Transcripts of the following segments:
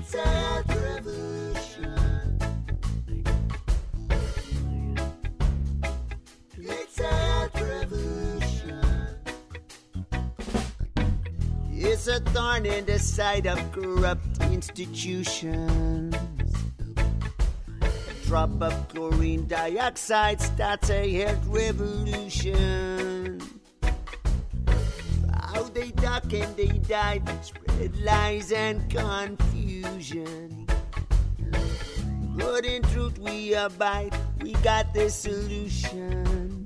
It's a health revolution. It's a health revolution. It's a thorn in the side of corrupt institutions. A drop of chlorine dioxide starts a health revolution. How they duck and they dive, spread lies and confusion. But in truth we abide, we got the solution.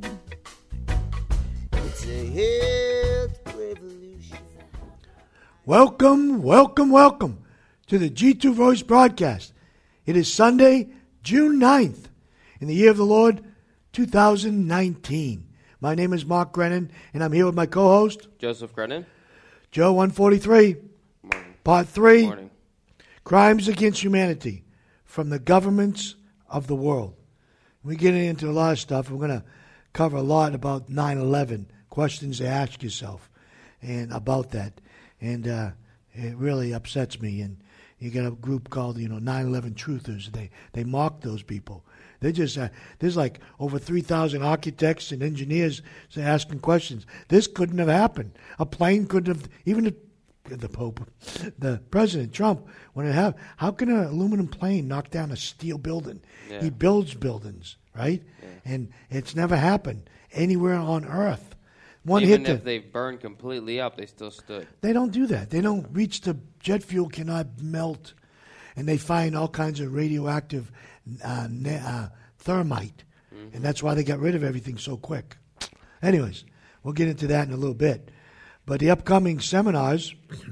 It's a health revolution. Welcome, welcome, welcome to the G2 Voice broadcast. It is Sunday, June 9th, in the year of the Lord, 2019. My name is Mark Grennan, and I'm here with my co-host, Joseph Grennan. Joe 143, Morning. Part 3, Morning. Crimes Against Humanity from the Governments of the World. We're getting into a lot of stuff. We're going to cover a lot about 9/11, questions to ask yourself and about that. And it really upsets me. And you got a group called, 9/11 Truthers. They mock those people. They just there's like over 3,000 architects and engineers asking questions. This couldn't have happened. A plane couldn't have, even the Pope, the President Trump, when it happened. How can an aluminum plane knock down a steel building? Yeah. He builds buildings, right? Yeah. And it's never happened anywhere on Earth. Even if they burned completely up, they still stood. They don't do that. They don't reach the jet fuel cannot melt, and they find all kinds of radioactive thermite, and that's why they got rid of everything so quick. Anyways, we'll get into that in a little bit. But the upcoming seminars,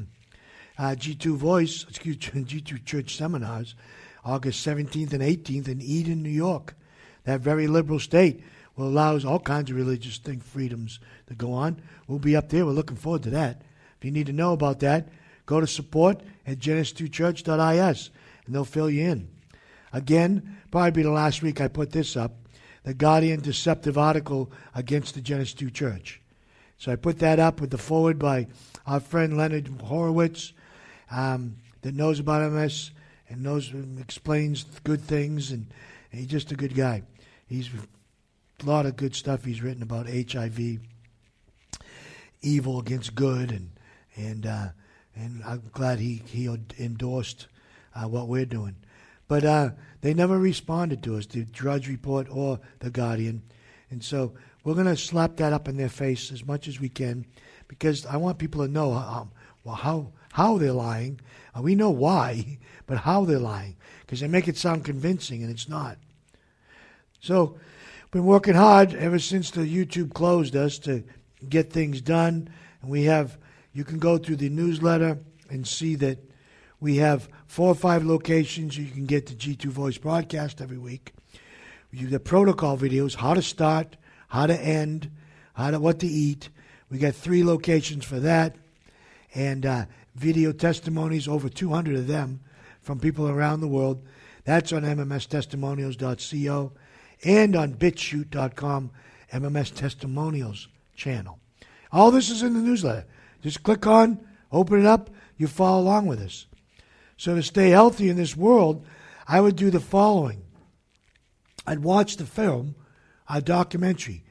G2 Church seminars, August 17th and 18th in Eden, New York, that very liberal state, will allow all kinds of religious freedoms to go on. We'll be up there. We're looking forward to that. If you need to know about that, go to support@genesis2church.is, and they'll fill you in. Again, probably be the last week I put this up, the Guardian deceptive article against the Genesis 2 Church. So I put that up with the forward by our friend Leonard Horowitz, that knows about MS and explains good things, and he's just a good guy. He's a lot of good stuff he's written about HIV, evil against good, and I'm glad he endorsed what we're doing. But they never responded to us, the Drudge Report or the Guardian, and so we're going to slap that up in their face as much as we can, because I want people to know how they're lying. We know why, but how they're lying, because they make it sound convincing, and it's not. So been working hard ever since the YouTube closed us to get things done, and you can go through the newsletter and see that we have 4 or 5 locations you can get the G2 Voice broadcast every week. We do the protocol videos, how to start, how to end, what to eat. We got 3 locations for that, and video testimonies, over 200 of them from people around the world. That's on mmstestimonials.co and on bitshoot.com, MMS Testimonials channel. All this is in the newsletter. Just click on, open it up, you follow along with us. So to stay healthy in this world, I would do the following. I'd watch the film, a documentary,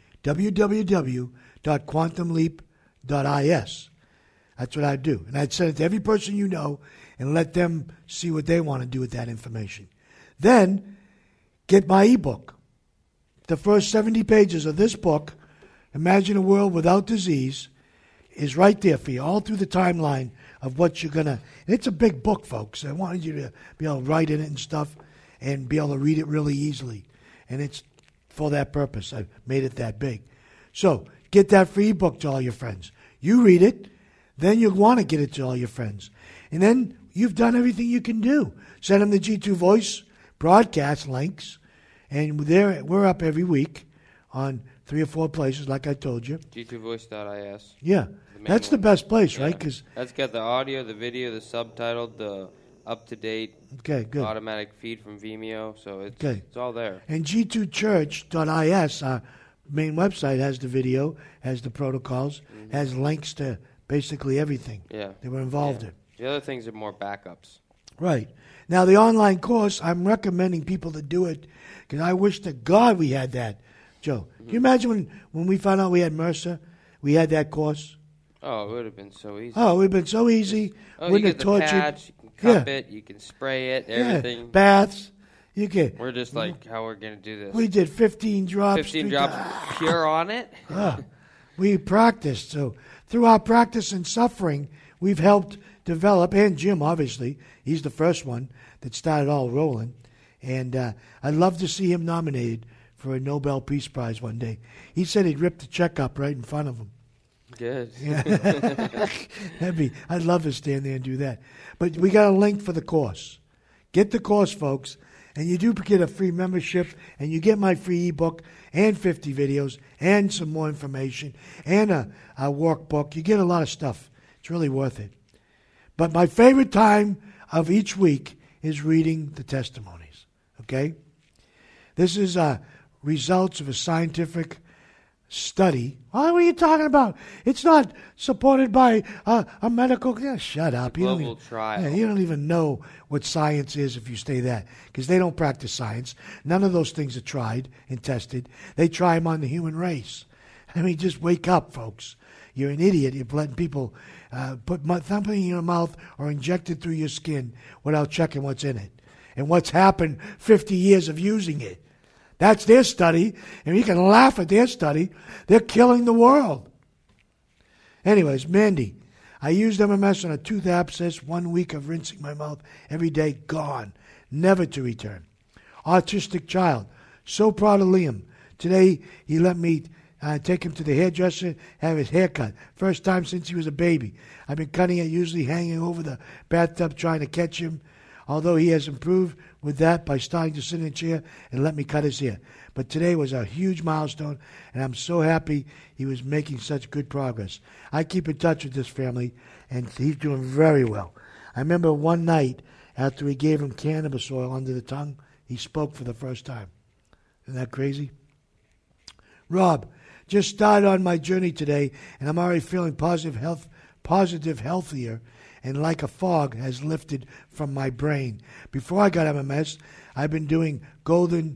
www.quantumleap.is. That's what I'd do. And I'd send it to every person you know and let them see what they want to do with that information. Then get my ebook. The first 70 pages of this book, Imagine a World Without Disease, is right there for you, all through the timeline of what you're going to. And it's a big book, folks. I wanted you to be able to write in it and stuff and be able to read it really easily. And it's for that purpose. I made it that big. So get that free ebook to all your friends. You read it, then you'll want to get it to all your friends. And then you've done everything you can do. Send them the G2 Voice broadcast links. And we're up every week on 3 or 4 places, like I told you. G2voice.is. Yeah, that's the best place, right? Cause that's got the audio, the video, the subtitled, the up-to-date automatic feed from Vimeo. So it's all there. And G2church.is, our main website, has the video, has the protocols, has links to basically everything that we're involved in. The other things are more backups. Right. Now, the online course, I'm recommending people to do it because I wish to God we had that. Joe, can you imagine when we found out we had MRSA, we had that course? Oh, it would have been so easy. Oh, it would have been so easy. You get the patch, you can cup it, you can spray it, everything. Yeah. Baths. You can. We're just like, how we're going to do this. We did 15 drops. 15 drops pure on it? We practiced. So through our practice and suffering, we've helped develop, and Jim, obviously, he's the first one that started all rolling. And I'd love to see him nominated for a Nobel Peace Prize one day. He said he'd rip the check up right in front of him. Good. Yeah. I'd love to stand there and do that. But we got a link for the course. Get the course, folks, and you do get a free membership, and you get my free ebook and 50 videos and some more information and a workbook. You get a lot of stuff. It's really worth it. But my favorite time of each week is reading the testimonies, okay? This is results of a scientific study. What are you talking about? It's not supported by a medical... Yeah, shut up. Global trial. Yeah, you don't even know what science is if you say that, because they don't practice science. None of those things are tried and tested. They try them on the human race. I mean, just wake up, folks. You're an idiot. You're letting people put something in your mouth or inject it through your skin without checking what's in it and what's happened 50 years of using it. That's their study, and you can laugh at their study. They're killing the world. Anyways, Mandy, I used MMS on a tooth abscess, 1 week of rinsing my mouth every day, gone, never to return. Autistic child, so proud of Liam. Today, he let me take him to the hairdresser, have his hair cut. First time since he was a baby. I've been cutting it, usually hanging over the bathtub trying to catch him, although he has improved with that by starting to sit in a chair and let me cut his hair. But today was a huge milestone, and I'm so happy he was making such good progress. I keep in touch with this family, and he's doing very well. I remember one night after we gave him cannabis oil under the tongue, he spoke for the first time. Isn't that crazy? Rob, just started on my journey today, and I'm already feeling positive, healthier, and like a fog has lifted from my brain. Before I got MMS, I've been doing golden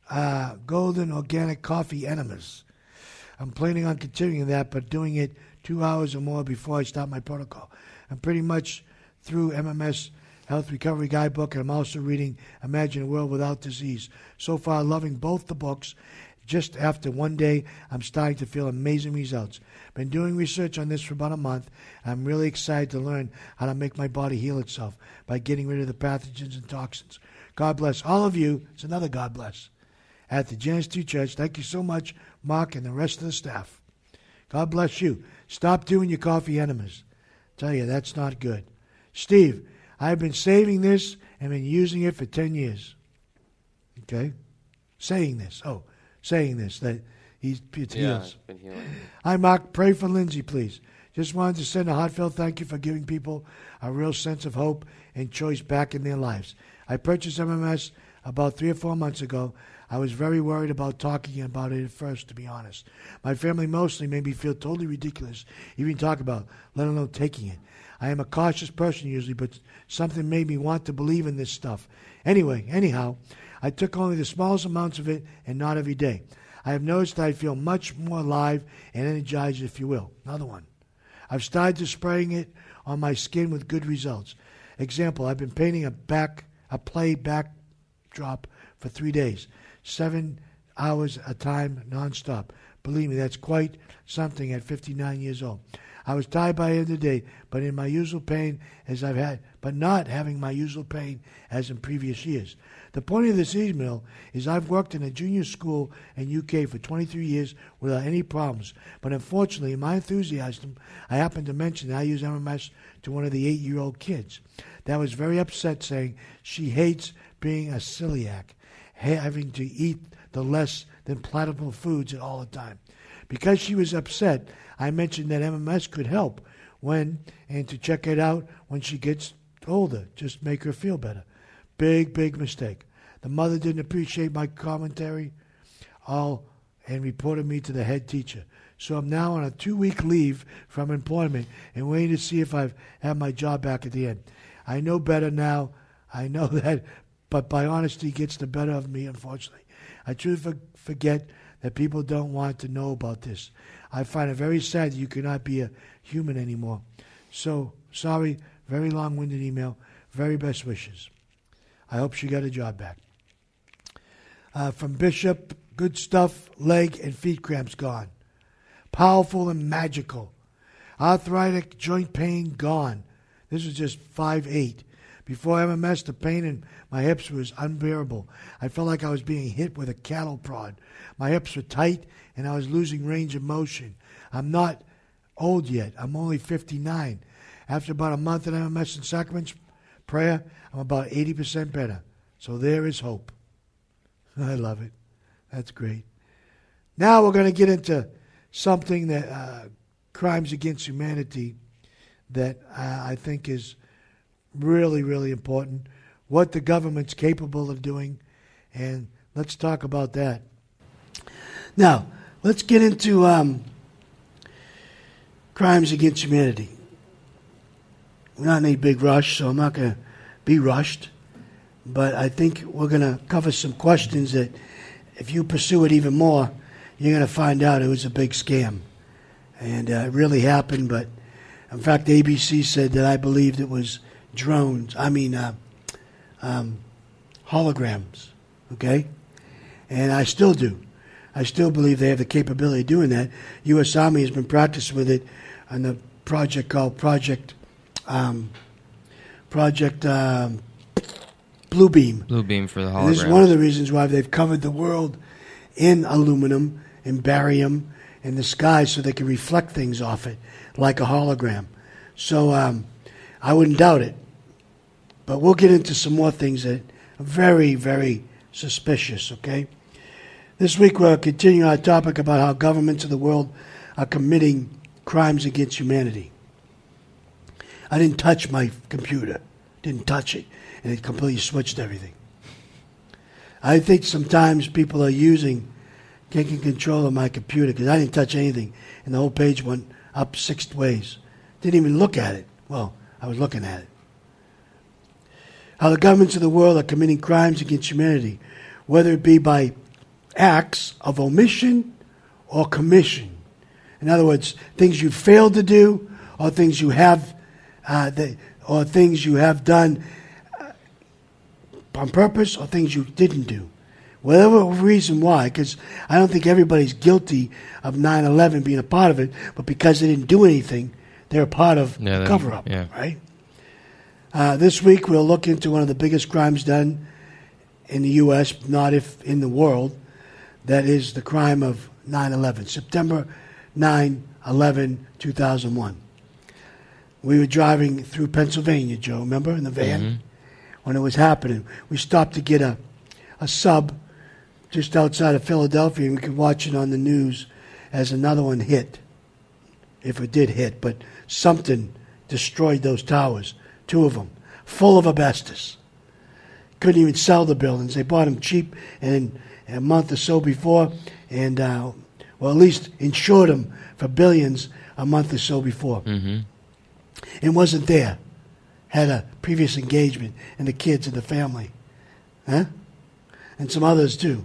organic coffee enemas. I'm planning on continuing that, but doing it 2 hours or more before I start my protocol. I'm pretty much through MMS Health Recovery Guidebook, and I'm also reading Imagine a World Without Disease. So far, loving both the books. Just after 1 day, I'm starting to feel amazing results. Been doing research on this for about a month. I'm really excited to learn how to make my body heal itself by getting rid of the pathogens and toxins. God bless all of you. It's another God bless. At the Genesis 2 Church, thank you so much, Mark, and the rest of the staff. God bless you. Stop doing your coffee enemas. Tell you, that's not good. Steve, I've been saving this and been using it for 10 years. Okay? Saying this, that it's heals. Been healing. Hi, Mark. Pray for Lindsay, please. Just wanted to send a heartfelt thank you for giving people a real sense of hope and choice back in their lives. I purchased MMS about 3 or 4 months ago. I was very worried about talking about it at first, to be honest. My family mostly made me feel totally ridiculous, even talk about, let alone taking it. I am a cautious person usually, but something made me want to believe in this stuff. Anyhow, I took only the smallest amounts of it and not every day. I have noticed that I feel much more alive and energized, if you will. Another one. I've started to spraying it on my skin with good results. Example, I've been painting a play backdrop for 3 days, 7 hours a time, nonstop. Believe me, that's quite something at 59 years old. I was tired by the end of the day, but in my usual pain as I've had, but not having my usual pain as in previous years. The point of this email is I've worked in a junior school in UK for 23 years without any problems. But unfortunately, in my enthusiasm, I happened to mention that I use MMS to one of the 8-year-old kids. That was very upset, saying she hates being a celiac, having to eat the less than palatable foods all the time. Because she was upset, I mentioned that MMS could help and to check it out when she gets older, just make her feel better. Big mistake. The mother didn't appreciate my commentary and reported me to the head teacher. So I'm now on a 2-week leave from employment and waiting to see if I've had my job back at the end. I know better now. I know that, but by honesty gets the better of me, unfortunately. I truly forget that people don't want to know about this. I find it very sad that you cannot be a human anymore. So, sorry, very long-winded email. Very best wishes. I hope she got a job back. From Bishop, good stuff, leg and feet cramps gone. Powerful and magical. Arthritic joint pain gone. This was just 5/8. Before MMS, the pain in my hips was unbearable. I felt like I was being hit with a cattle prod. My hips were tight, and I was losing range of motion. I'm not old yet. I'm only 59. After about a month of MMS and sacraments prayer, I'm about 80% better. So there is hope. I love it. That's great. Now we're going to get into something that crimes against humanity that I think is really, really important. What the government's capable of doing, and let's talk about that. Now, let's get into crimes against humanity. We're not in any big rush, so I'm not going to be rushed. But I think we're going to cover some questions that if you pursue it even more, you're going to find out it was a big scam. And it really happened, but in fact, ABC said that I believed it was drones. Holograms, okay? And I still do. I still believe they have the capability of doing that. U.S. Army has been practicing with it on the project called Project Bluebeam. Bluebeam for the holograms. And this is one of the reasons why they've covered the world in aluminum and barium in the sky so they can reflect things off it like a hologram. So I wouldn't doubt it. But we'll get into some more things that are very, very suspicious, okay? This week we'll continue our topic about how governments of the world are committing crimes against humanity. I didn't touch my computer. Didn't touch it. And it completely switched everything. I think sometimes people are taking control of my computer because I didn't touch anything. And the whole page went up 6 ways. Didn't even look at it. Well, I was looking at it. How the governments of the world are committing crimes against humanity, whether it be by acts of omission or commission. In other words, things you failed to do, or things you have, done on purpose, or things you didn't do. Whatever reason why, because I don't think everybody's guilty of 9/11 being a part of it, but because they didn't do anything, they're a part of the cover-up, right? This week we'll look into one of the biggest crimes done in the U.S., not if in the world. That is the crime of 9/11, September 9/11/2001. We were driving through Pennsylvania, Joe, remember, in the van? When it was happening. We stopped to get a sub just outside of Philadelphia, and we could watch it on the news as another one hit, if it did hit. But something destroyed those towers, 2 of them, full of asbestos. Couldn't even sell the buildings. They bought them cheap and a month or so before, and, at least insured them for billions a month or so before. It wasn't there. Had a previous engagement, and the kids and the family. Huh? And some others too.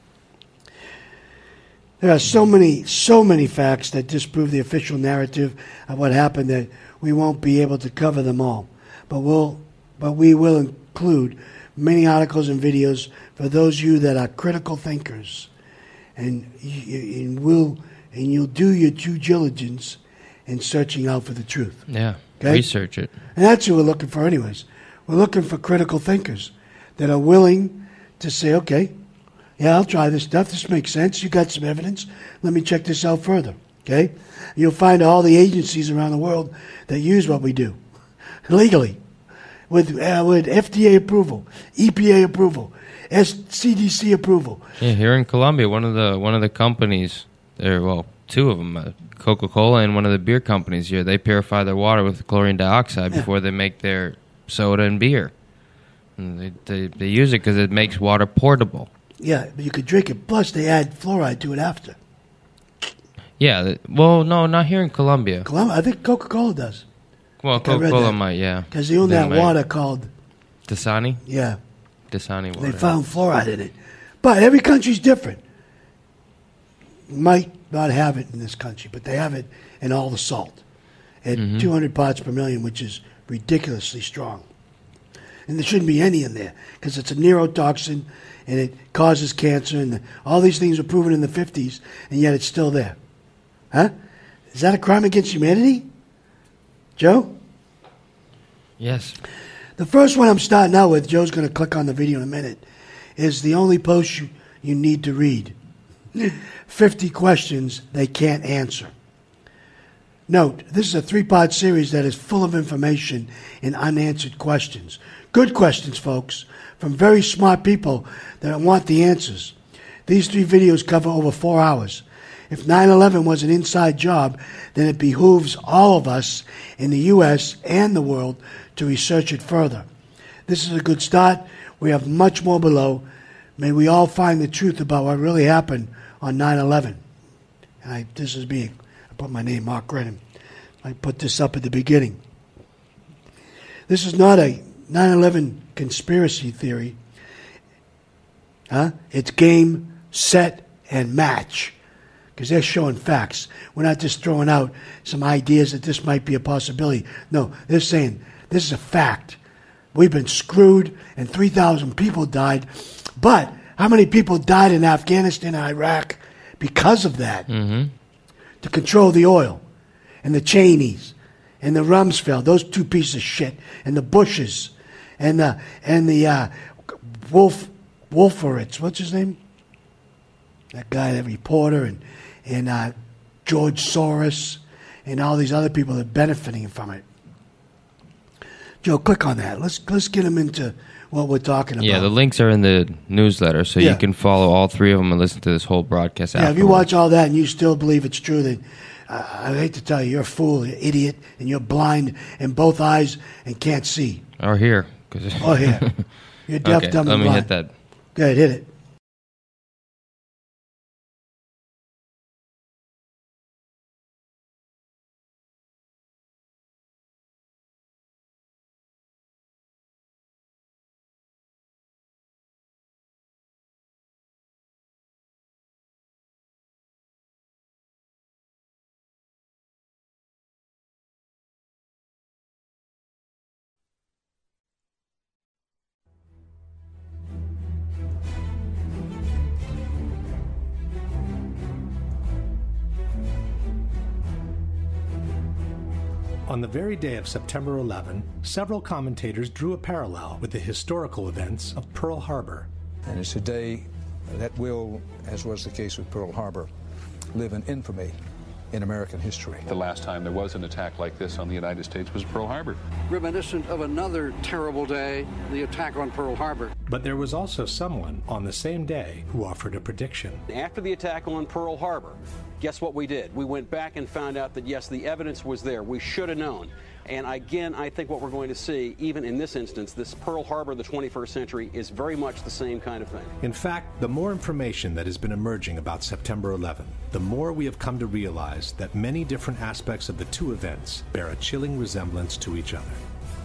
There are so many facts that disprove the official narrative of what happened that we won't be able to cover them all. But we will include many articles and videos for those of you that are critical thinkers, and you'll do your due diligence in searching out for the truth. Yeah, okay? Research it. And that's what we're looking for anyways. We're looking for critical thinkers that are willing to say, okay, yeah, I'll try this stuff. This makes sense. You got some evidence. Let me check this out further. Okay? You'll find all the agencies around the world that use what we do legally, with FDA approval, EPA approval, CDC approval. Yeah, here in Colombia, one of the companies, 2 of them, Coca-Cola and one of the beer companies here, they purify their water with chlorine dioxide before they make their soda and beer. And they use it because it makes water portable. Yeah, but you could drink it. Plus, they add fluoride to it after. Yeah, well, no, not here in Colombia. I think Coca-Cola does. Well, I read Coca-Cola that. might, yeah. Because they own that water called... Dasani? Yeah. Dasani water. They found fluoride in it. But every country's different. Might not have it in this country, but they have it in all the salt at 200 parts per million, which is ridiculously strong. And there shouldn't be any in there because it's a neurotoxin and it causes cancer. And all these things were proven in the 50s, and yet it's still there. Huh? Is that a crime against humanity? Joe? Yes. The first one I'm starting out with, Joe's going to click on the video in a minute, is the only post you need to read. 50 questions they can't answer. Note, this is a 3-part series that is full of information and unanswered questions. Good questions, folks, from very smart people that want the answers. These 3 videos cover over 4 hours. If 9/11 was an inside job, then it behooves all of us in the U.S. and the world to research it further. This is a good start. We have much more below. May we all find the truth about what really happened on 9/11. And I put my name, Mark Grennan. I put this up at the beginning. This is not a 9/11 conspiracy theory. It's game, set, and match. Because they're showing facts. We're not just throwing out some ideas that this might be a possibility. No, they're saying this is a fact. We've been screwed and 3,000 people died. But how many people died in Afghanistan and Iraq because of that? To control the oil and the Cheneys and the Rumsfeld, those 2 pieces of shit, and the Bushes and the Wolfowitz, what's his name? That guy, that reporter, and George Soros, and all these other people that are benefiting from it. Joe, click on that. Let's get them into what we're talking about. Yeah, the links are in the newsletter, so you can follow all 3 of them and listen to this whole broadcast afterwards. If you watch all that and you still believe it's true, then I hate to tell you, you're a fool, you're an idiot, and you're blind in both eyes and can't see. Or here. Or here. You're deaf, okay, dumb, and blind. let me hit that. Go ahead, hit it. On the very day of September 11, several commentators drew a parallel with the historical events of Pearl Harbor. And it's a day that will, as was the case with Pearl Harbor, live in infamy in American history. The last time there was an attack like this on the United States was Pearl Harbor. Reminiscent of another terrible day, the attack on Pearl Harbor. But there was also someone on the same day who offered a prediction. After the attack on Pearl Harbor, guess what we did? We went back and found out that, yes, the evidence was there. We should have known. And again, I think what we're going to see, even in this instance, this Pearl Harbor of the 21st century is very much the same kind of thing. In fact, the more information that has been emerging about September 11, the more we have come to realize that many different aspects of the 2 events bear a chilling resemblance to each other.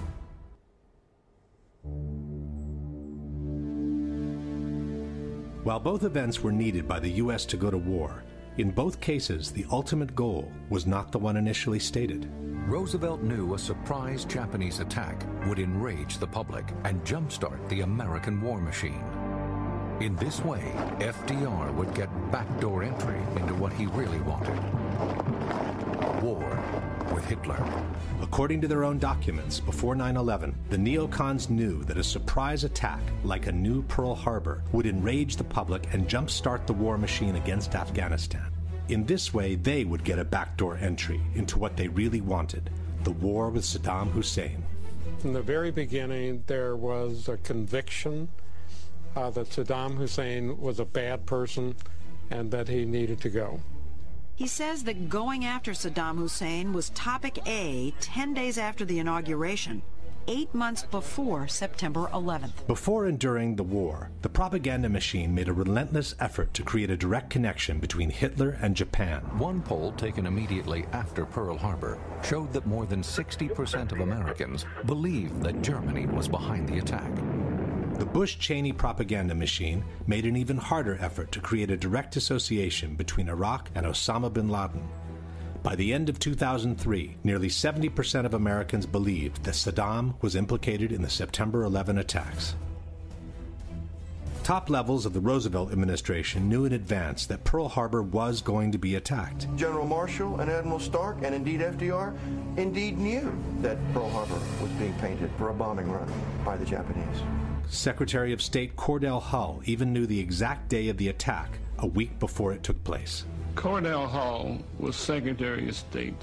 While both events were needed by the U.S. to go to war, in both cases, the ultimate goal was not the one initially stated. Roosevelt knew a surprise Japanese attack would enrage the public and jumpstart the American war machine. In this way, FDR would get backdoor entry into what he really wanted: war with Hitler. According to their own documents, before 9/11, the neocons knew that a surprise attack, like a new Pearl Harbor, would enrage the public and jumpstart the war machine against Afghanistan. In this way, they would get a backdoor entry into what they really wanted: the war with Saddam Hussein. From the very beginning, there was a conviction that Saddam Hussein was a bad person and that he needed to go. He says that going after Saddam Hussein was topic A 10 days after the inauguration. 8 months before September 11th. Before and during the war, the propaganda machine made a relentless effort to create a direct connection between Hitler and Japan. One poll taken immediately after Pearl Harbor showed that more than 60% of Americans believed that Germany was behind the attack. The Bush-Cheney propaganda machine made an even harder effort to create a direct association between Iraq and Osama bin Laden. By the end of 2003, nearly 70% of Americans believed that Saddam was implicated in the September 11 attacks. Top levels of the Roosevelt administration knew in advance that Pearl Harbor was going to be attacked. General Marshall and Admiral Stark, and indeed FDR, indeed knew that Pearl Harbor was being painted for a bombing run by the Japanese. Secretary of State Cordell Hull even knew the exact day of the attack, a week before it took place. Cordell Hull was Secretary of State,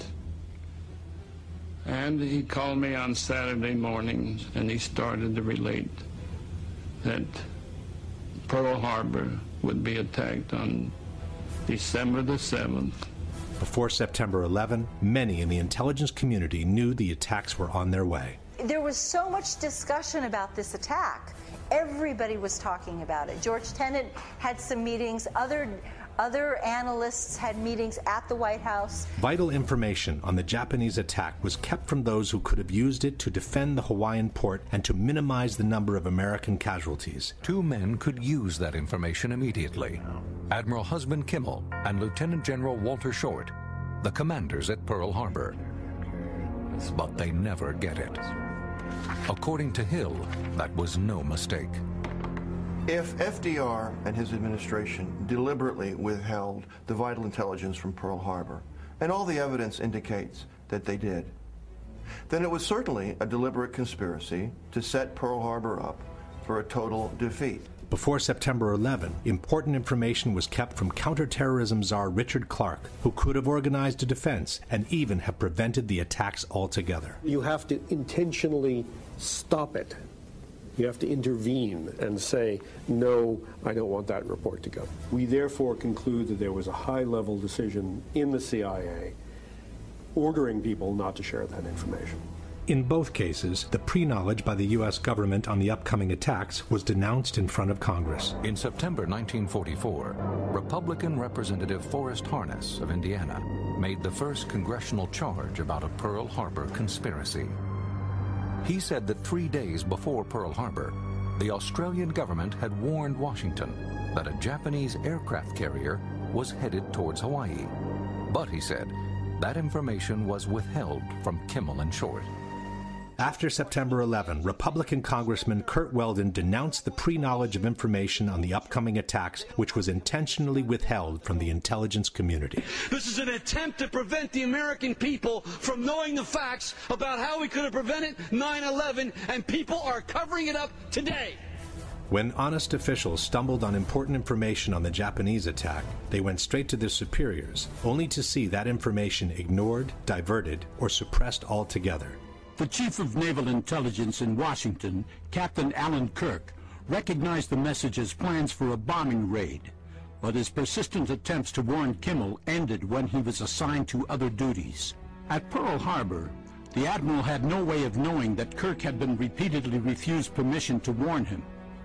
and he called me on Saturday morning and he started to relate that Pearl Harbor would be attacked on December the 7th. Before September 11, many in the intelligence community knew the attacks were on their way. There was so much discussion about this attack. Everybody was talking about it. George Tenet had some meetings. Other analysts had meetings at the White House. Vital information on the Japanese attack was kept from those who could have used it to defend the Hawaiian port and to minimize the number of American casualties. Two men could use that information immediately: Admiral Husband Kimmel and Lieutenant General Walter Short, the commanders at Pearl Harbor. But they never get it. According to Hill, that was no mistake. If FDR and his administration deliberately withheld the vital intelligence from Pearl Harbor, and all the evidence indicates that they did, then it was certainly a deliberate conspiracy to set Pearl Harbor up for a total defeat. Before September 11, important information was kept from counterterrorism czar Richard Clark, who could have organized a defense and even have prevented the attacks altogether. You have to intentionally stop it. You have to intervene and say, no, I don't want that report to go. We therefore conclude that there was a high-level decision in the CIA ordering people not to share that information. In both cases, the pre-knowledge by the U.S. government on the upcoming attacks was denounced in front of Congress. In September 1944, Republican Representative Forrest Harness of Indiana made the first congressional charge about a Pearl Harbor conspiracy. He said that 3 days before Pearl Harbor, the Australian government had warned Washington that a Japanese aircraft carrier was headed towards Hawaii. But, he said, that information was withheld from Kimmel and Short. After September 11, Republican Congressman Curt Weldon denounced the pre-knowledge of information on the upcoming attacks, which was intentionally withheld from the intelligence community. This is an attempt to prevent the American people from knowing the facts about how we could have prevented 9/11, and people are covering it up today. When honest officials stumbled on important information on the Japanese attack, they went straight to their superiors, only to see that information ignored, diverted, or suppressed altogether. The Chief of Naval Intelligence in Washington, Captain Alan Kirk, recognized the message as plans for a bombing raid, but his persistent attempts to warn Kimmel ended when he was assigned to other duties. At Pearl Harbor, the Admiral had no way of knowing that Kirk had been repeatedly refused permission to warn him.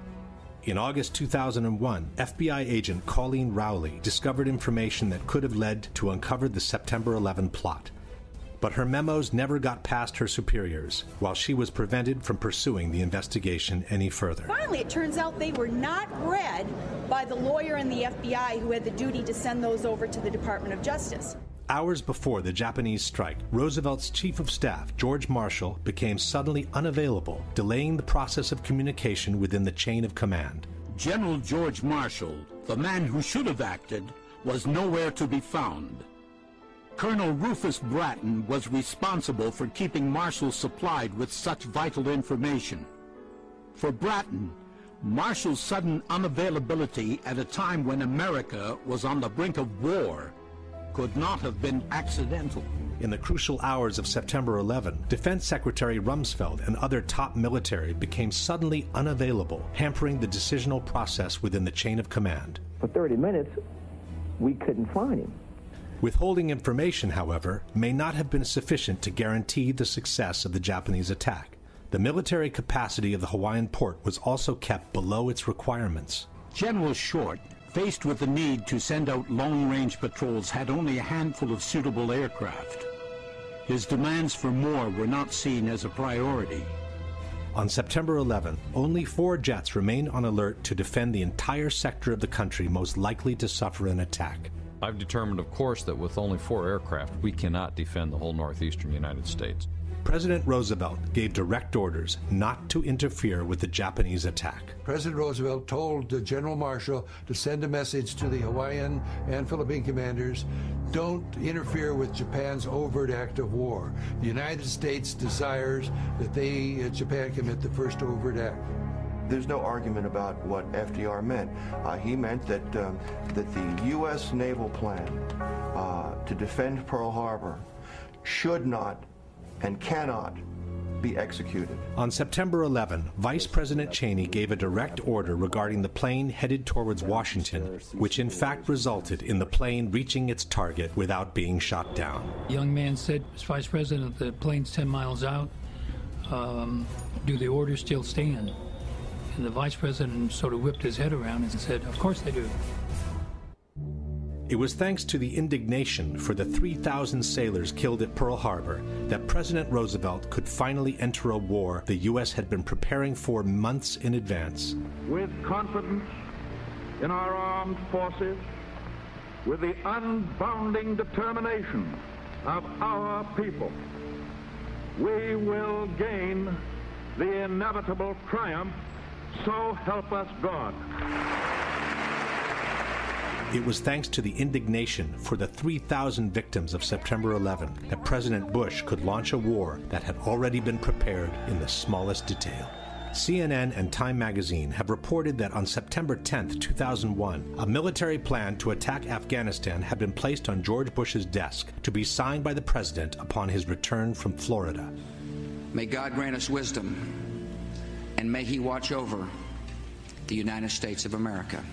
In August 2001, FBI agent Colleen Rowley discovered information that could have led to uncover the September 11 plot. But her memos never got past her superiors, while she was prevented from pursuing the investigation any further. Finally, it turns out they were not read by the lawyer in the FBI who had the duty to send those over to the Department of Justice. Hours before the Japanese strike, Roosevelt's Chief of Staff, George Marshall, became suddenly unavailable, delaying the process of communication within the chain of command. General George Marshall, the man who should have acted, was nowhere to be found. Colonel Rufus Bratton was responsible for keeping Marshall supplied with such vital information. For Bratton, Marshall's sudden unavailability at a time when America was on the brink of war could not have been accidental. In the crucial hours of September 11, Defense Secretary Rumsfeld and other top military became suddenly unavailable, hampering the decisional process within the chain of command. For 30 minutes, we couldn't find him. Withholding information, however, may not have been sufficient to guarantee the success of the Japanese attack. The military capacity of the Hawaiian port was also kept below its requirements. General Short, faced with the need to send out long-range patrols, had only a handful of suitable aircraft. His demands for more were not seen as a priority. On September 11, only 4 jets remained on alert to defend the entire sector of the country most likely to suffer an attack. I've determined, of course, that with only 4 aircraft, we cannot defend the whole northeastern United States. President Roosevelt gave direct orders not to interfere with the Japanese attack. President Roosevelt told General Marshall to send a message to the Hawaiian and Philippine commanders, don't interfere with Japan's overt act of war. The United States desires that Japan commit the first overt act. There's no argument about what FDR meant. He meant that the U.S. naval plan to defend Pearl Harbor should not and cannot be executed. On September 11, Vice President Cheney gave a direct order regarding the plane headed towards Washington, which in fact resulted in the plane reaching its target without being shot down. The young man said, Vice President, the plane's 10 miles out. Do the orders still stand? And the Vice President sort of whipped his head around and said, of course they do. It was thanks to the indignation for the 3,000 sailors killed at Pearl Harbor that President Roosevelt could finally enter a war the U.S. had been preparing for months in advance. With confidence in our armed forces, with the unbounding determination of our people, we will gain the inevitable triumph, so help us God. It was thanks to the indignation for the 3,000 victims of September 11 that President Bush could launch a war that had already been prepared in the smallest detail. CNN and Time magazine have reported that on September 10, 2001, a military plan to attack Afghanistan had been placed on George Bush's desk to be signed by the president upon his return from Florida. May God grant us wisdom, and may He watch over the United States of America.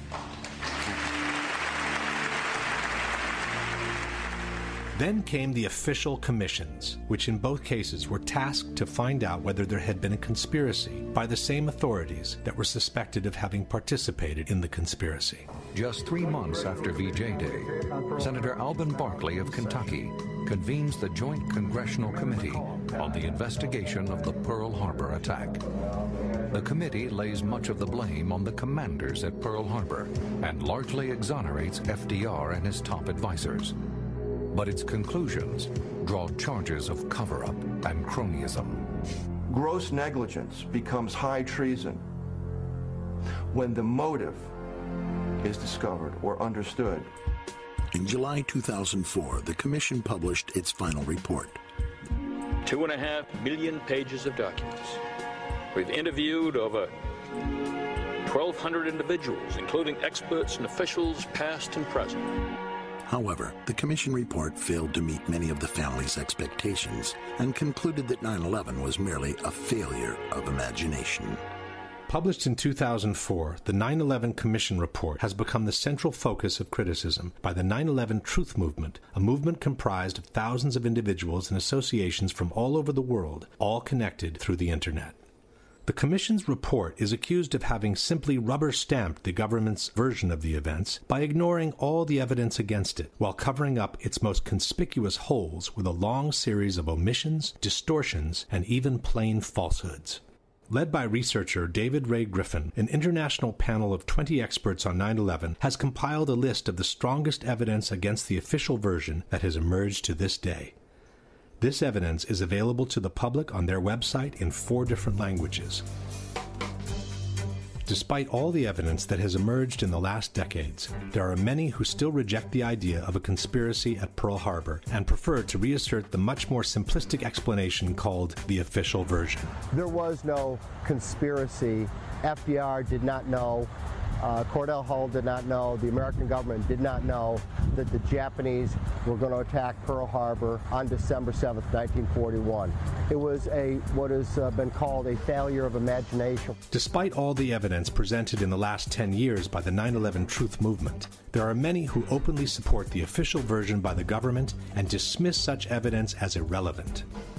Then came the official commissions, which in both cases were tasked to find out whether there had been a conspiracy by the same authorities that were suspected of having participated in the conspiracy. Just 3 months after VJ Day, Senator Alvin Barkley of Kentucky convenes the Joint Congressional Committee on the investigation of the Pearl Harbor attack. The committee lays much of the blame on the commanders at Pearl Harbor and largely exonerates FDR and his top advisors. But its conclusions draw charges of cover-up and cronyism. Gross negligence becomes high treason when the motive is discovered or understood. In July 2004, the Commission published its final report. 2.5 million pages of documents. We've interviewed over 1,200 individuals, including experts and officials past and present. However, the Commission report failed to meet many of the family's expectations and concluded that 9/11 was merely a failure of imagination. Published in 2004, the 9/11 Commission report has become the central focus of criticism by the 9/11 Truth Movement, a movement comprised of thousands of individuals and associations from all over the world, all connected through the Internet. The Commission's report is accused of having simply rubber-stamped the government's version of the events by ignoring all the evidence against it, while covering up its most conspicuous holes with a long series of omissions, distortions, and even plain falsehoods. Led by researcher David Ray Griffin, an international panel of 20 experts on 9/11 has compiled a list of the strongest evidence against the official version that has emerged to this day. This evidence is available to the public on their website in 4 different languages. Despite all the evidence that has emerged in the last decades, there are many who still reject the idea of a conspiracy at Pearl Harbor and prefer to reassert the much more simplistic explanation called the official version. There was no conspiracy. FDR did not know. Cordell Hull did not know. The American government did not know that the Japanese were going to attack Pearl Harbor on December 7th, 1941. It was what has been called a failure of imagination. Despite all the evidence presented in the last 10 years by the 9/11 Truth Movement, there are many who openly support the official version by the government and dismiss such evidence as irrelevant.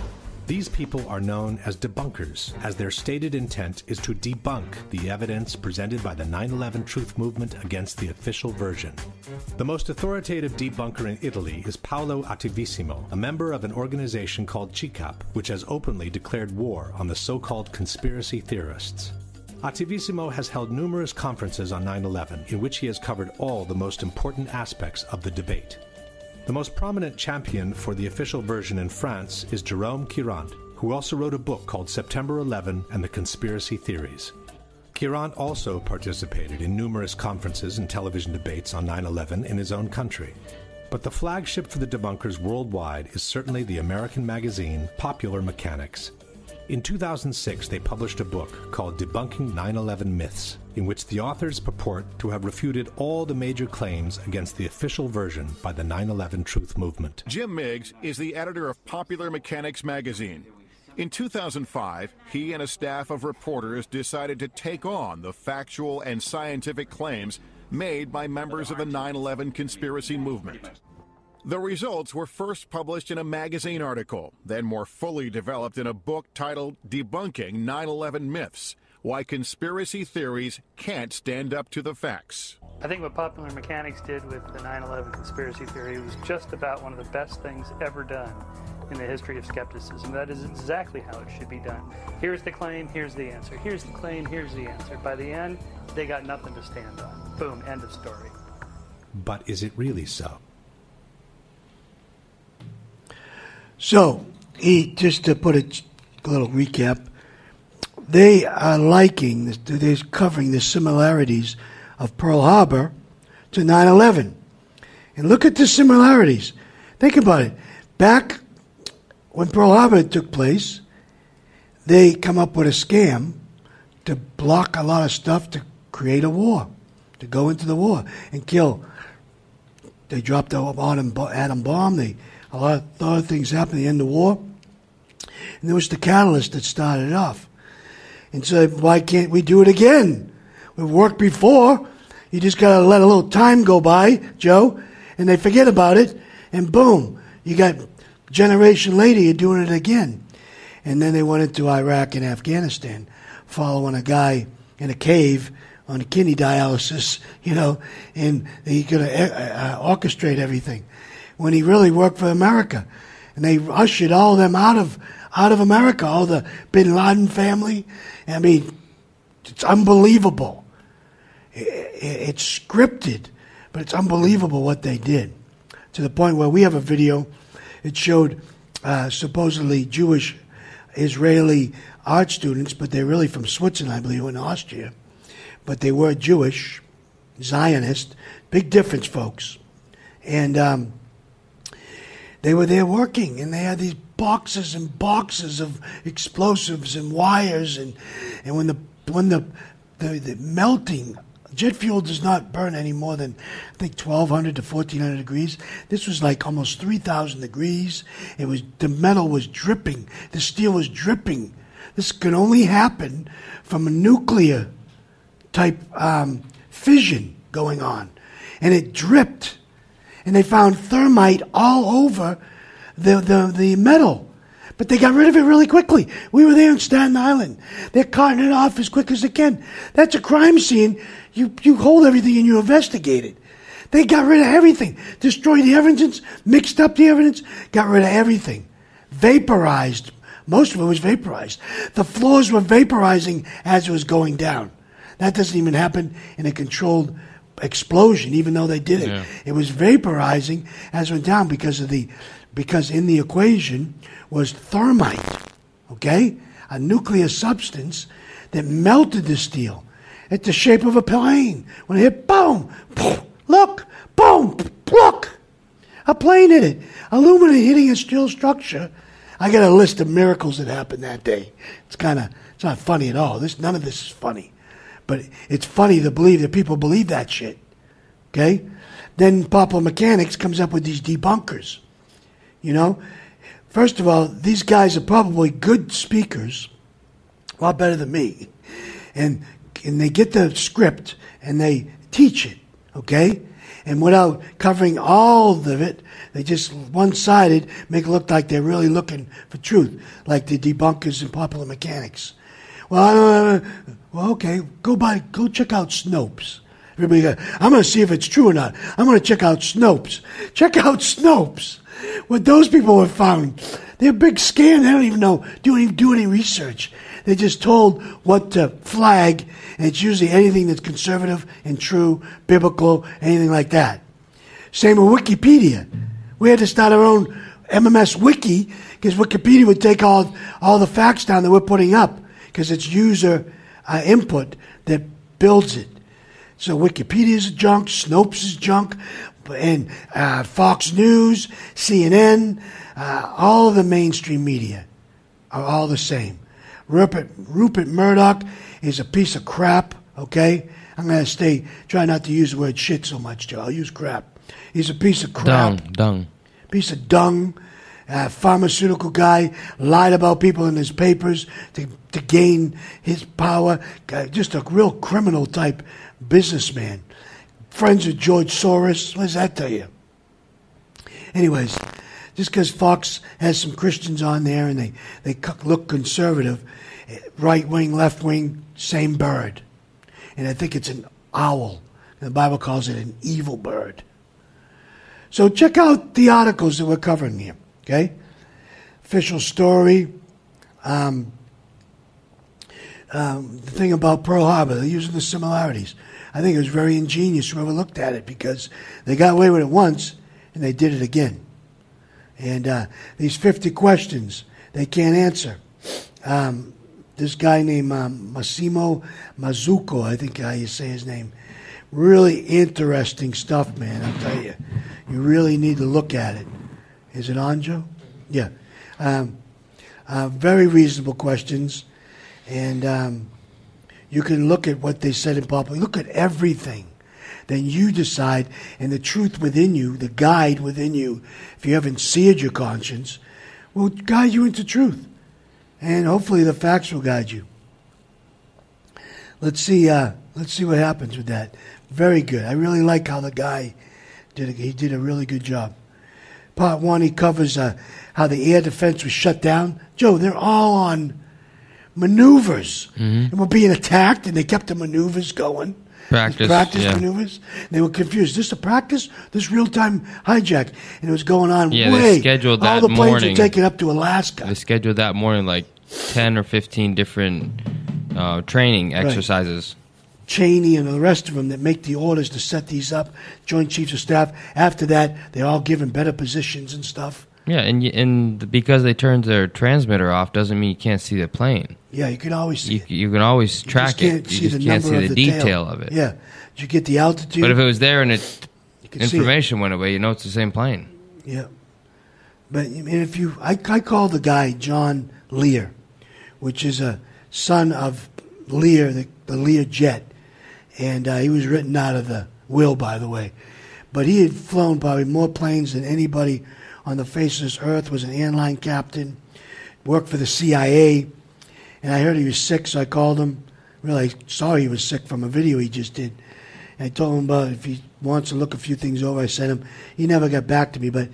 These people are known as debunkers, as their stated intent is to debunk the evidence presented by the 9/11 Truth Movement against the official version. The most authoritative debunker in Italy is Paolo Attivissimo, a member of an organization called CICAP, which has openly declared war on the so-called conspiracy theorists. Attivissimo has held numerous conferences on 9/11 in which he has covered all the most important aspects of the debate. The most prominent champion for the official version in France is Jérôme Quirant, who also wrote a book called September 11 and the Conspiracy Theories. Quirant also participated in numerous conferences and television debates on 9/11 in his own country. But the flagship for the debunkers worldwide is certainly the American magazine Popular Mechanics. In 2006, they published a book called Debunking 9/11 Myths, in which the authors purport to have refuted all the major claims against the official version by the 9/11 Truth Movement. Jim Miggs is the editor of Popular Mechanics magazine. In 2005, he and a staff of reporters decided to take on the factual and scientific claims made by members of the 9/11 conspiracy movement. The results were first published in a magazine article, then more fully developed in a book titled Debunking 9/11 Myths: Why Conspiracy Theories Can't Stand Up to the Facts. I think what Popular Mechanics did with the 9/11 conspiracy theory was just about one of the best things ever done in the history of skepticism. That is exactly how it should be done. Here's the claim, here's the answer. Here's the claim, here's the answer. By the end, they got nothing to stand on. Boom, end of story. But is it really so? So, just to put a little recap, they are liking, they're covering the similarities of Pearl Harbor to 9/11. And look at the similarities. Think about it. Back when Pearl Harbor took place, they come up with a scam to block a lot of stuff to create a war, to go into the war and kill. They dropped the atom bomb. A lot of things happened at the end of the war. And there was the catalyst that started it off. And so why can't we do it again? We've worked before. You just got to let a little time go by, Joe, and they forget about it. And boom, you got a generation later, you're doing it again. And then they went into Iraq and Afghanistan, following a guy in a cave on a kidney dialysis, and he could orchestrate everything, when he really worked for America. And they ushered all of them out of America, all the Bin Laden family. I mean, it's unbelievable. It's scripted, but it's unbelievable what they did. To the point where we have a video, it showed supposedly Jewish Israeli art students, but they're really from Switzerland, I believe, in Austria. But they were Jewish, Zionist. Big difference, folks. And they were there working, and they had these boxes and boxes of explosives and wires, and when the melting, jet fuel does not burn any more than, I think, 1,200 to 1,400 degrees. This was like almost 3,000 degrees. The metal was dripping, the steel was dripping. This could only happen from a nuclear type fission going on, and it dripped. And they found thermite all over the metal. But they got rid of it really quickly. We were there in Staten Island. They're carting it off as quick as they can. That's a crime scene. You hold everything and you investigate it. They got rid of everything. Destroyed the evidence, mixed up the evidence, got rid of everything. Vaporized. Most of it was vaporized. The floors were vaporizing as it was going down. That doesn't even happen in a controlled explosion, even though they did it. Yeah. It was vaporizing as it went down because in the equation was thermite, okay? A nuclear substance that melted the steel. It's the shape of a plane. When it hit, boom, look, boom, look. A plane hit it. Aluminum hitting a steel structure. I got a list of miracles that happened that day. It's not funny at all. None of this is funny. But it's funny to believe that people believe that shit. Okay? Then Popular Mechanics comes up with these debunkers. First of all, these guys are probably good speakers, a lot better than me. And they get the script and they teach it. Okay? And without covering all of it, they just one-sided make it look like they're really looking for truth, like the debunkers in Popular Mechanics. Well, okay, go check out Snopes. Everybody goes, I'm going to see if it's true or not. I'm going to check out Snopes. Check out Snopes. What those people have found, they're a big scam. They don't even do any research. They're just told what to flag, and it's usually anything that's conservative and true, biblical, anything like that. Same with Wikipedia. We had to start our own MMS Wiki because Wikipedia would take all the facts down that we're putting up because it's user input that builds it. So Wikipedia is junk, Snopes is junk, and Fox News, CNN, all of the mainstream media are all the same. Rupert Murdoch is a piece of crap, okay? I'm going to try not to use the word shit so much, Joe. I'll use crap. He's a piece of crap. Dung. Piece of dung. Pharmaceutical guy, lied about people in his papers to gain his power. Just a real criminal type businessman. Friends with George Soros. What does that tell you? Anyways, just because Fox has some Christians on there and they look conservative, right wing, left wing, same bird. And I think it's an owl. The Bible calls it an evil bird. So check out the articles that we're covering here, okay? Official story. The thing about Pearl Harbor, they're using the similarities. I think it was very ingenious whoever looked at it because they got away with it once and they did it again. And these 50 questions they can't answer. This guy named Massimo Mazzucco, I think how you say his name. Really interesting stuff, man, I'll tell you. You really need to look at it. Is it on, Joe? Yeah. Very reasonable questions. And you can look at what they said in public. Look at everything. Then you decide, and the truth within you, the guide within you, if you haven't seared your conscience, will guide you into truth. And hopefully the facts will guide you. Let's see what happens with that. Very good. I really like how the guy he did a really good job. Part 1, he covers how the air defense was shut down. Joe, they're all on maneuvers. And were being attacked, and they kept the maneuvers going. Practice maneuvers. They were confused. This a practice? This real-time hijack. And it was going on they scheduled that all the planes morning. were taken up to Alaska. They scheduled that morning like 10 or 15 different training exercises. Cheney and the rest of them that make the orders to set these up, Joint Chiefs of Staff. After that, they're all given better positions and stuff. Yeah, and because they turned their transmitter off doesn't mean you can't see the plane. Yeah, you can always see it. You can always track it. You just can't see the detail of it. Yeah. Did you get the altitude? But if it was there and information went away, you know it's the same plane. Yeah. But I call the guy John Lear, which is a son of Lear, the Lear jet. And he was written out of the will, by the way. But he had flown probably more planes than anybody on the face of this earth, was an airline captain, worked for the CIA. And I heard he was sick, so I called him. Really saw he was sick from a video he just did. And I told him about if he wants to look a few things over, I sent him. He never got back to me, but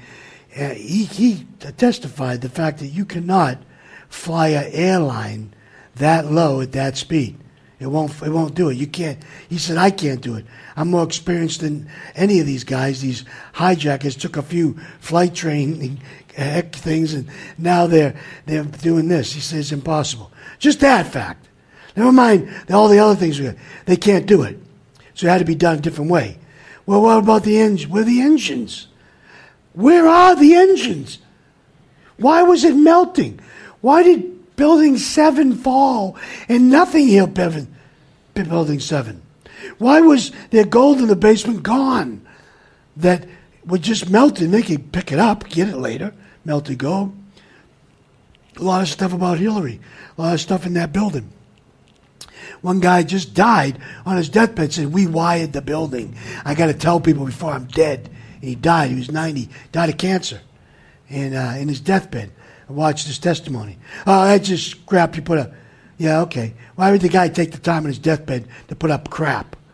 he testified the fact that you cannot fly an airline that low at that speed. It won't do it. You can't. He said, I can't do it. I'm more experienced than any of these guys. These hijackers took a few flight training things, and now they're doing this. He says it's impossible. Just that fact. Never mind all the other things. They can't do it. So it had to be done a different way. Well, what about the engine? Where are the engines? Where are the engines? Why was it melting? Why did Building 7 fall and nothing hit Building 7? Why was there gold in the basement gone that would just melt and they could pick it up, get it later, melted gold? A lot of stuff about Hillary, a lot of stuff in that building. One guy just died on his deathbed, said, we wired the building. I got to tell people before I'm dead. And he died. He was 90, died of cancer and in his deathbed. I watched his testimony. Oh, that's just crap you put up. Yeah, okay. Why would the guy take the time on his deathbed to put up crap?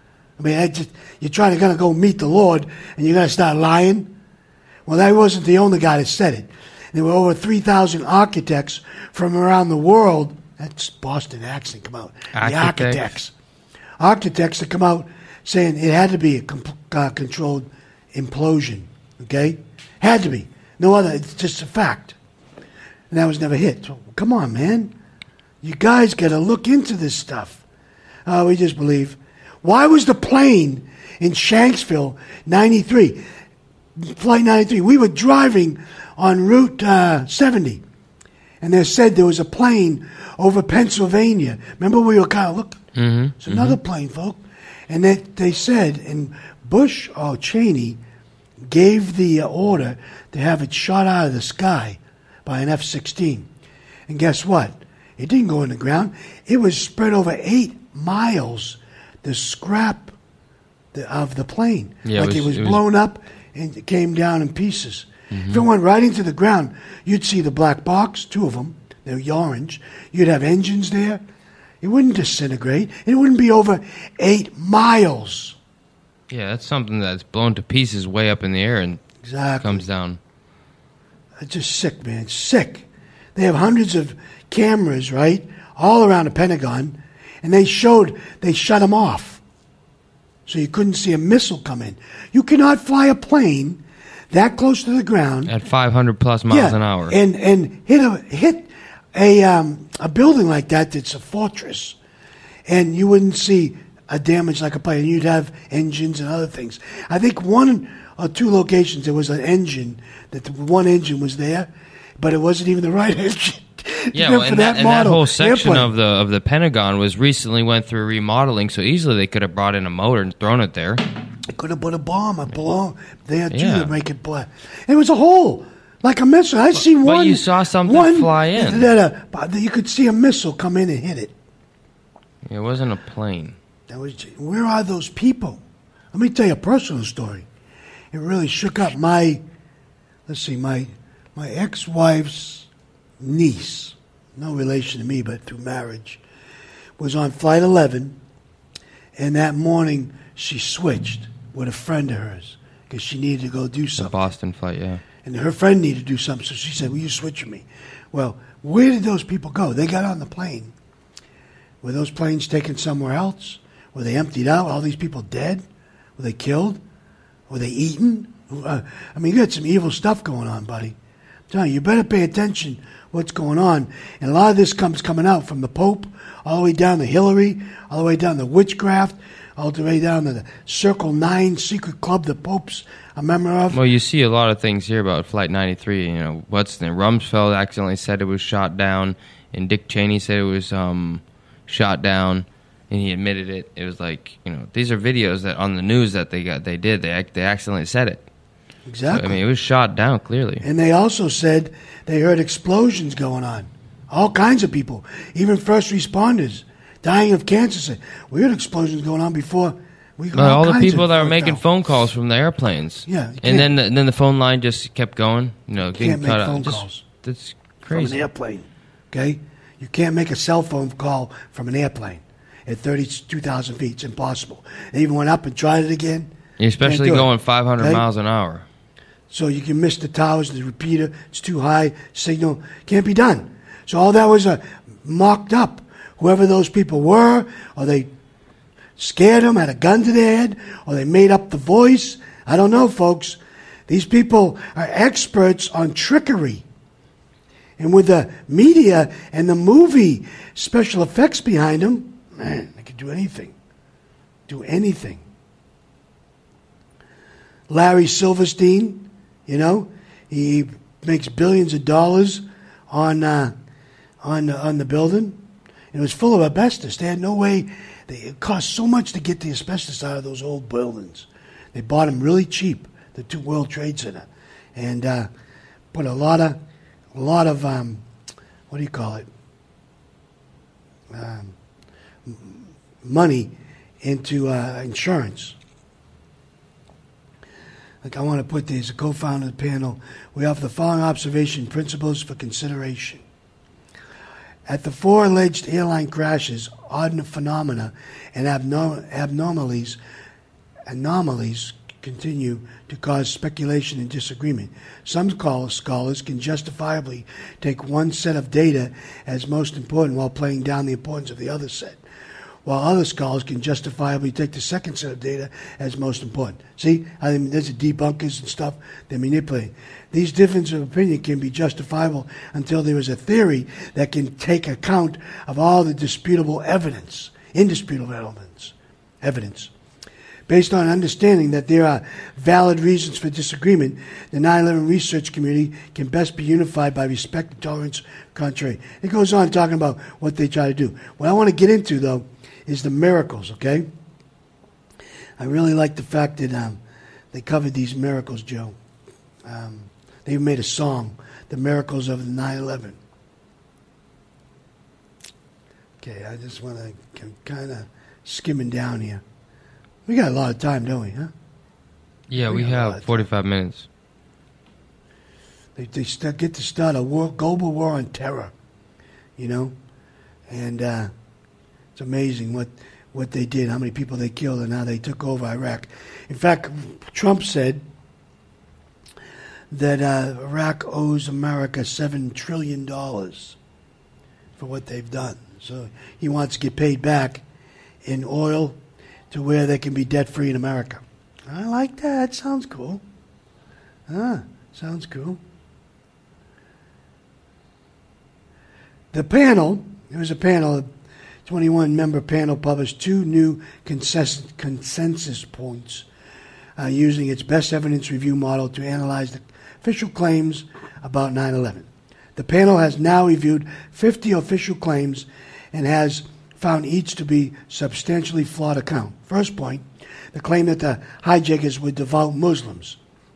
I mean, you're trying to go meet the Lord, and you're going to start lying? Well, that wasn't the only guy that said it. There were over 3,000 architects from around the world. That's Boston accent come out. The architects. Architects that come out saying it had to be a controlled implosion. Okay? Had to be. No other. It's just a fact. And that was never hit. So, come on, man. You guys got to look into this stuff. We just believe. Why was the plane in Shanksville 93, Flight 93? We were driving on Route 70, and they said there was a plane over Pennsylvania. Remember, we were kind of looking. Mm-hmm. It's another plane, folks. And they said, and Bush or Cheney gave the order to have it shot out of the sky by an F-16. And guess what? It didn't go in the ground. It was spread over 8 miles, the scrap of the plane. Yeah, it was blown up and it came down in pieces. Mm-hmm. If it went right into the ground, you'd see the black box, 2 of them. They're orange. You'd have engines there. It wouldn't disintegrate. It wouldn't be over 8 miles. Yeah, that's something that's blown to pieces way up in the air and comes down. It's just sick, man. Sick. They have hundreds of cameras, right, all around the Pentagon, and they shut them off. So you couldn't see a missile come in. You cannot fly a plane that close to the ground at 500 plus miles an hour and hit a building like that that's a fortress, and you wouldn't see a damage like a plane. You'd have engines and other things. I think 1 or 2 locations there was an engine, that one engine was there, but it wasn't even the right engine. Yeah, well, and that whole section of the Pentagon went through remodeling, so easily they could have brought in a motor and thrown it there. They could have put a bomb there too to make it black. It was a hole, like a missile. I seen one. But you saw something fly in. You could see a missile come in and hit it. It wasn't a plane. Where are those people? Let me tell you a personal story. It really shook up my ex-wife's niece, no relation to me, but through marriage, was on Flight 11, and that morning she switched with a friend of hers because she needed to go do something. The Boston flight, yeah. And her friend needed to do something, so she said, will you switch with me? Well, where did those people go? They got on the plane. Were those planes taken somewhere else? Were they emptied out? All these people dead? Were they killed? Were they eaten? I mean, you got some evil stuff going on, buddy. I'm telling you better pay attention what's going on. And a lot of this coming out from the Pope, all the way down to Hillary, all the way down to witchcraft, all the way down to the Circle 9 secret club the Pope's a member of. Well, you see a lot of things here about Flight 93. You know, Rumsfeld accidentally said it was shot down, and Dick Cheney said it was shot down, and he admitted it. It was like, these are videos that on the news that they accidentally said it. Exactly. So, it was shot down clearly. And they also said they heard explosions going on. All kinds of people, even first responders, dying of cancer. Said, we heard explosions going on before. All the people that were making phone calls from the airplanes. Yeah. And then the phone line just kept going. You can't make phone calls. That's crazy. From an airplane. Okay? You can't make a cell phone call from an airplane at 32,000 feet. It's impossible. They even went up and tried it again. Especially going 500 miles an hour. So you can miss the towers, the repeater. It's too high. Signal can't be done. So all that was mocked up. Whoever those people were, or they scared them, had a gun to their head, or they made up the voice. I don't know, folks. These people are experts on trickery. And with the media and the movie special effects behind them, man, they could do anything. Do anything. Larry Silverstein, he makes billions of dollars on the building. It was full of asbestos. They had no way. It cost so much to get the asbestos out of those old buildings. They bought them really cheap, the 2 World Trade Center, and put a lot of what do you call it? Money into insurance. Like, I want to put this, a co-founder of the panel, we offer the following observation principles for consideration. At the 4 alleged airline crashes, odd phenomena and abnormalities anomalies continue to cause speculation and disagreement. Some scholars can justifiably take one set of data as most important while playing down the importance of the other set, while other scholars can justifiably take the second set of data as most important. See, I mean, there's the debunkers and stuff they're manipulating. These differences of opinion can be justifiable until there is a theory that can take account of all the indisputable evidence. Based on understanding that there are valid reasons for disagreement, the 9/11 research community can best be unified by respect and tolerance contrary. It goes on talking about what they try to do. What I want to get into, though, is the miracles, okay? I really like the fact that they covered these miracles, Joe. They even made a song, The Miracles of the 9/11. Okay, I just want to kind of skimming down here. We got a lot of time, don't we, huh? Yeah, we have 45 minutes. They get to start a global war on terror, you know? And it's amazing what they did, how many people they killed, and how they took over Iraq. In fact, Trump said that Iraq owes America $7 trillion for what they've done. So he wants to get paid back in oil to where they can be debt-free in America. I like that. Sounds cool. Sounds cool. The panel, there was a panel, a 21-member panel published 2 new consensus points using its best evidence review model to analyze the official claims about 9/11. The panel has now reviewed 50 official claims and has found each to be substantially flawed account. First point, the claim that the hijackers were devout Muslims.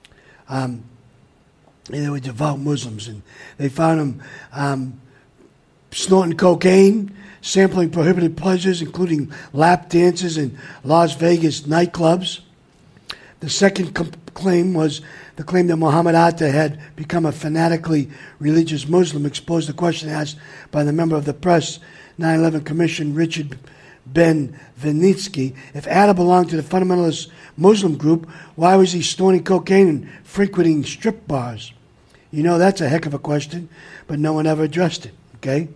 They were devout Muslims, and they found them snorting cocaine, sampling prohibited pleasures, including lap dances in Las Vegas nightclubs. The second claim was the claim that Muhammad Atta had become a fanatically religious Muslim, exposed the question asked by the member of the press 9/11 Commission, Richard Ben Venitsky. If Atta belonged to the fundamentalist Muslim group, why was he snorting cocaine and frequenting strip bars? You know, that's a heck of a question, but no one ever addressed it, okay?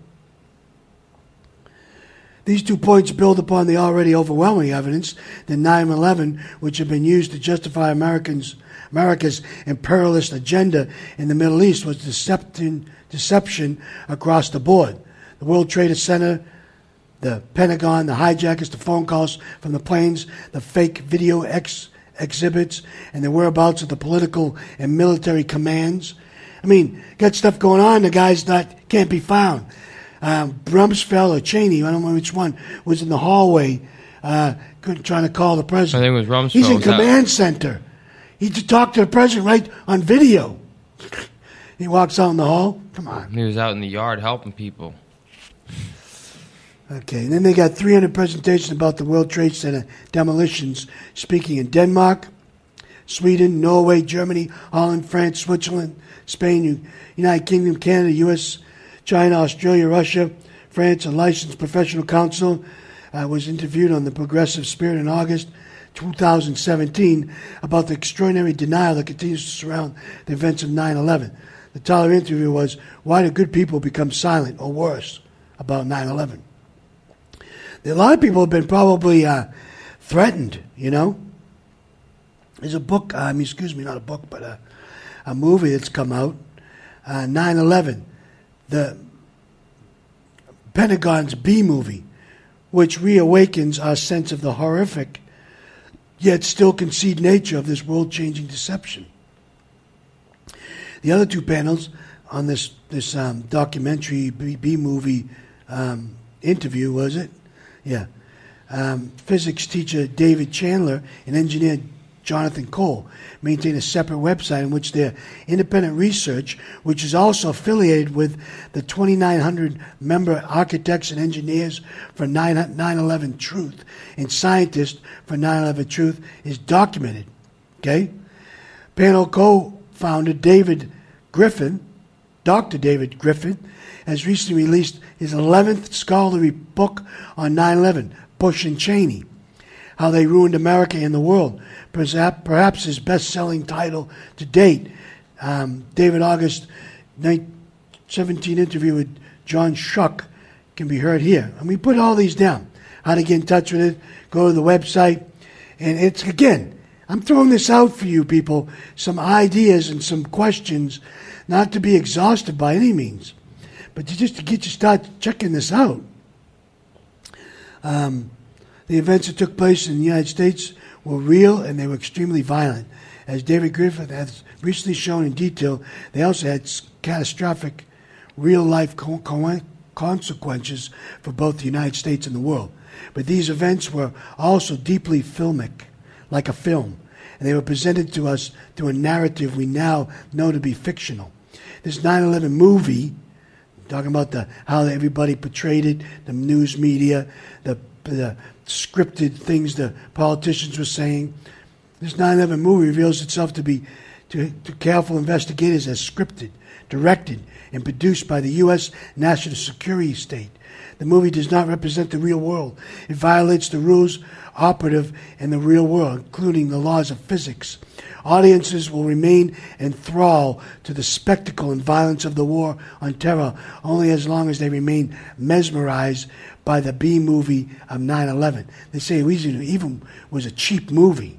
These 2 points build upon the already overwhelming evidence that 9/11, which had been used to justify America's imperialist agenda in the Middle East, was deception across the board. The World Trade Center, the Pentagon, the hijackers, the phone calls from the planes, the fake video exhibits, and the whereabouts of the political and military commands. I mean, got stuff going on, the guys can't be found. Rumsfeld or Cheney, I don't know which one, was in the hallway trying to call the president. I think it was Rumsfeld. He's in command center. He talked to the president right on video. He walks out in the hall. Come on. He was out in the yard helping people. Okay, and then they got 300 presentations about the World Trade Center demolitions, speaking in Denmark, Sweden, Norway, Germany, Holland, France, Switzerland, Spain, United Kingdom, Canada, U.S., China, Australia, Russia, France. A licensed professional counsel was interviewed on the Progressive Spirit in August 2017 about the extraordinary denial that continues to surround the events of 9/11. The title of the interview was, "Why do good people become silent, or worse, about 9/11?" A lot of people have been probably threatened, you know. There's a book, not a book, but a movie that's come out, 9/11, the Pentagon's B movie, which reawakens our sense of the horrific, yet still concealed nature of this world-changing deception. The other 2 panels on this documentary B movie interview, was it? Yeah. Physics teacher David Chandler and engineer Jonathan Cole maintain a separate website in which their independent research, which is also affiliated with the 2,900 member architects and engineers for 9/11 Truth and scientists for 9/11 Truth, is documented. Okay? Panel co-founder David Griffin, Dr. David Griffin, has recently released his 11th scholarly book on 9/11, Bush and Cheney, how they ruined America and the world. Perhaps his best-selling title to date, David August 17 interview with John Schuck, can be heard here. And we put all these down. How to get in touch with it, go to the website. And it's, again, I'm throwing this out for you people, some ideas and some questions, not to be exhaustive by any means, but just to get you start checking this out. The events that took place in the United States were real and they were extremely violent. As David Griffith has recently shown in detail, they also had catastrophic real-life consequences for both the United States and the world. But these events were also deeply filmic, like a film, and they were presented to us through a narrative we now know to be fictional. This 9/11 movie, talking about how everybody portrayed it, the news media, the scripted things the politicians were saying, this 9/11 movie reveals itself to be, to careful investigators, as scripted, directed, and produced by the U.S. National Security State. The movie does not represent the real world. It violates the rules operative in the real world, including the laws of physics. Audiences will remain enthralled to the spectacle and violence of the war on terror only as long as they remain mesmerized by the B-movie of 9/11. They say it even was a cheap movie.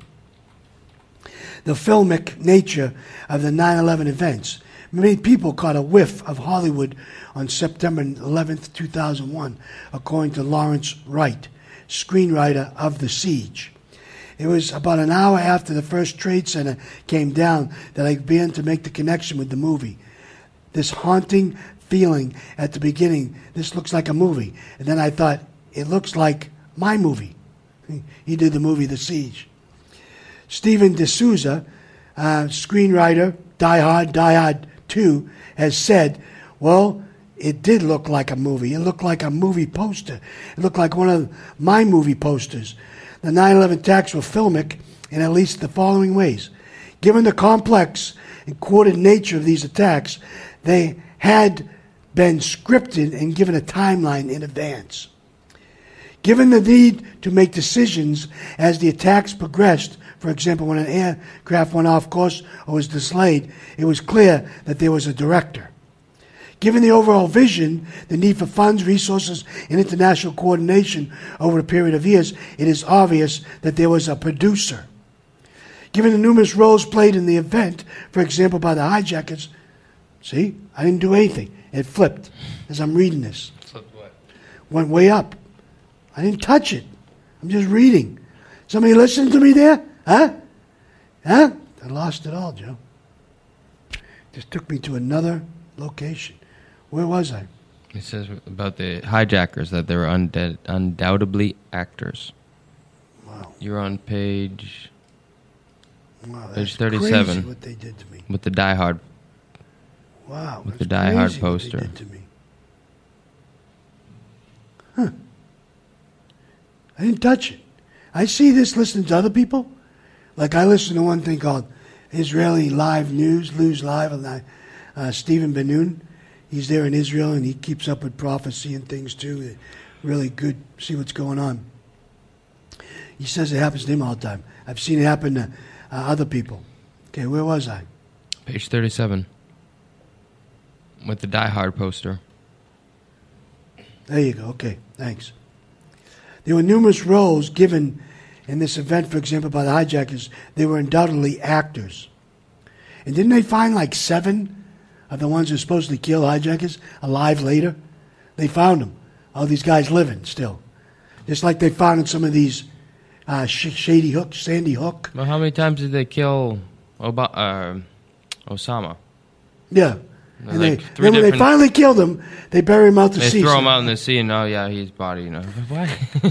The filmic nature of the 9/11 events. Many people caught a whiff of Hollywood on September 11th, 2001, according to Lawrence Wright, screenwriter of The Siege. It was about an hour after the first Trade Center came down that I began to make the connection with the movie. This haunting feeling at the beginning, this looks like a movie. And then I thought, it looks like my movie. He did the movie The Siege. Stephen D'Souza, screenwriter, Die Hard 2, has said, well, it did look like a movie. It looked like a movie poster. It looked like one of my movie posters. The 9/11 attacks were filmic in at least the following ways. Given the complex and coordinated nature of these attacks, they had been scripted and given a timeline in advance. Given the need to make decisions as the attacks progressed, for example, when an aircraft went off course or was delayed, it was clear that there was a director. Given the overall vision, the need for funds, resources, and international coordination over a period of years, it is obvious that there was a producer. Given the numerous roles played in the event, for example, by the hijackers, see, I didn't do anything. It flipped as I'm reading this. Flipped what? Went way up. I didn't touch it. I'm just reading. Somebody listening to me there? Huh? Huh? I lost it all, Joe. Just took me to another location. Where was I? It says about the hijackers that they were undoubtedly actors. Wow. You're on page... Wow, page that's 37. crazy what they did to me. With the Die Hard. Wow. With the Die Hard What poster. they did to me. Huh. I didn't touch it. I see this listening to other people. Like I listen to one thing called Israeli Live News, News Live, and Stephen Ben-Nun. He's there in Israel, and he keeps up with prophecy and things, too. They're really good, see what's going on. He says it happens to him all the time. I've seen it happen to other people. Okay, where was I? Page 37. With the Die Hard poster. There you go. Okay, thanks. There were numerous roles given in this event, for example, by the hijackers. They were undoubtedly actors. And didn't they find like 7 of the ones who supposedly killed hijackers alive later? They found them. All these guys living still. Just like they found in some of these Shady Hook, Sandy Hook. Well, how many times did they kill Osama? Yeah. There's And like then when they finally killed him, they bury him out to sea. They throw him out in the sea, and oh yeah, his body. What?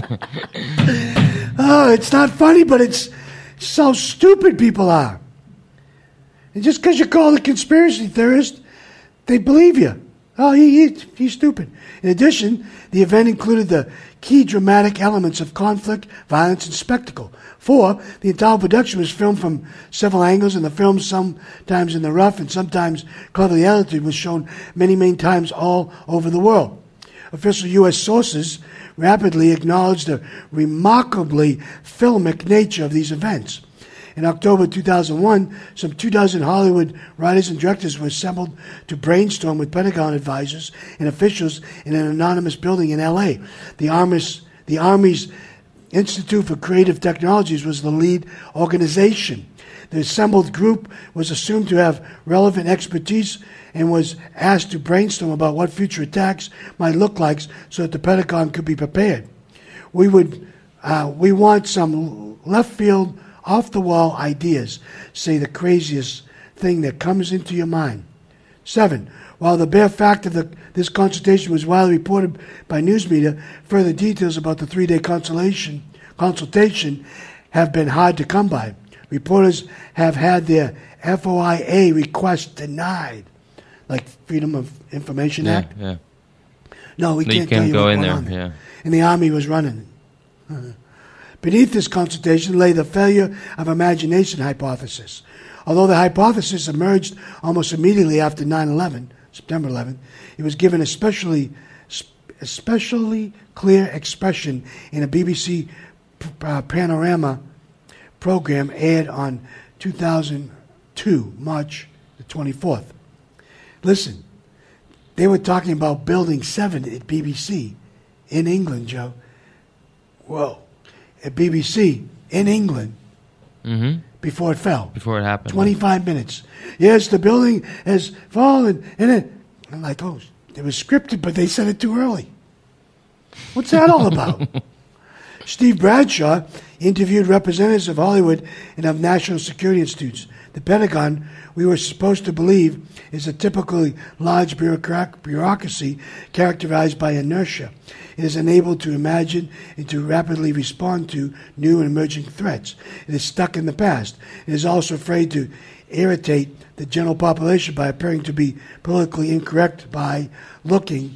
Oh, it's not funny, but it's so stupid people are. And just because you call a conspiracy theorist, they believe you. Oh, he's stupid. In addition, the event included the key dramatic elements of conflict, violence, and spectacle. 4, the entire production was filmed from several angles, and the film, sometimes in the rough and sometimes cleverly edited, was shown many times all over the world. official U.S. sources rapidly acknowledged the remarkably filmic nature of these events. In October 2001, some 24 Hollywood writers and directors were assembled to brainstorm with Pentagon advisors and officials in an anonymous building in L.A. The Army's Institute for Creative Technologies was the lead organization. The assembled group was assumed to have relevant expertise and was asked to brainstorm about what future attacks might look like so that the Pentagon could be prepared. We want some left field, off-the-wall ideas. Say the craziest thing that comes into your mind. 7. While the bare fact of this consultation was widely reported by news media, further details about the 3-day consultation have been hard to come by. Reporters have had their FOIA requests denied, like Freedom of Information Act. Yeah. No, we can't tell you go what's in going there. on there. Yeah. And the Army was running. Beneath this consultation lay the failure of imagination hypothesis. Although the hypothesis emerged almost immediately after 9/11, September 11th, it was given especially clear expression in a BBC Panorama program aired on 2002, March the 24th. Listen, they were talking about Building 7 at BBC in England, Joe. Whoa. At BBC in England before it fell. Before it happened. 25 minutes. Yes, the building has fallen. And I'm like, oh, it was scripted, but they said it too early. What's that all about? Steve Bradshaw interviewed representatives of Hollywood and of national security institutes. The Pentagon, we were supposed to believe, is a typically large bureaucracy characterized by inertia. It is unable to imagine and to rapidly respond to new and emerging threats. It is stuck in the past. It is also afraid to irritate the general population by appearing to be politically incorrect by looking,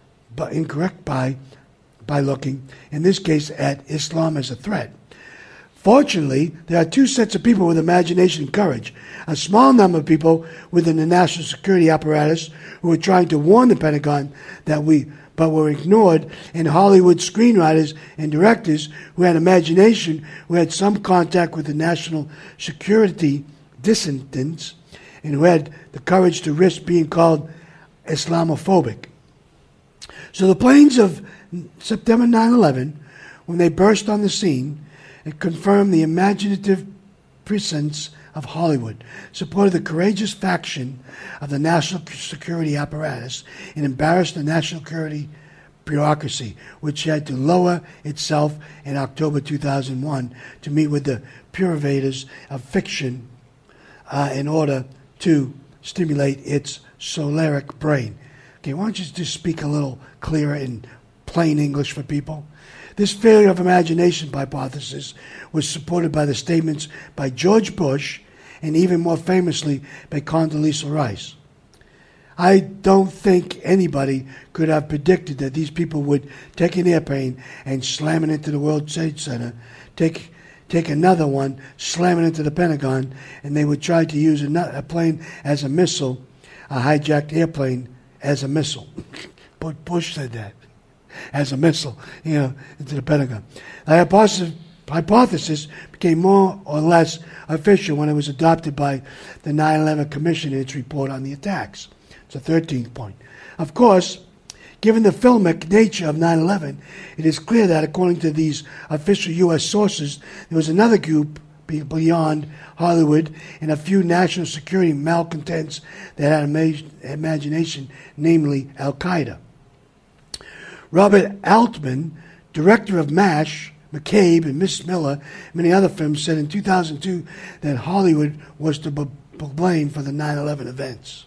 in this case, at Islam as a threat. Fortunately, there are two sets of people with imagination and courage. A small number of people within the national security apparatus who were trying to warn the Pentagon but were ignored, and Hollywood screenwriters and directors who had imagination, who had some contact with the national security dissidents, and who had the courage to risk being called Islamophobic. So the planes of September 9/11, when they burst on the scene, it confirmed the imaginative presence of Hollywood, supported the courageous faction of the national security apparatus, and embarrassed the national security bureaucracy, which had to lower itself in October 2001 to meet with the purveyors of fiction in order to stimulate its solaric brain. Okay, why don't you just speak a little clearer in plain English for people? This failure of imagination hypothesis was supported by the statements by George Bush and even more famously by Condoleezza Rice. I don't think anybody could have predicted that these people would take an airplane and slam it into the World Trade Center, take another one, slam it into the Pentagon, and they would try to use a plane as a missile, a hijacked airplane as a missile. But Bush said that. As a missile, into the Pentagon. The hypothesis became more or less official when it was adopted by the 9/11 Commission in its report on the attacks. It's the 13th point. Of course, given the filmic nature of 9/11, it is clear that, according to these official U.S. sources, there was another group beyond Hollywood and a few national security malcontents that had imagination, namely Al-Qaeda. Robert Altman, director of MASH, McCabe, and Miss Miller, and many other films, said in 2002 that Hollywood was to be blamed for the 9/11 events.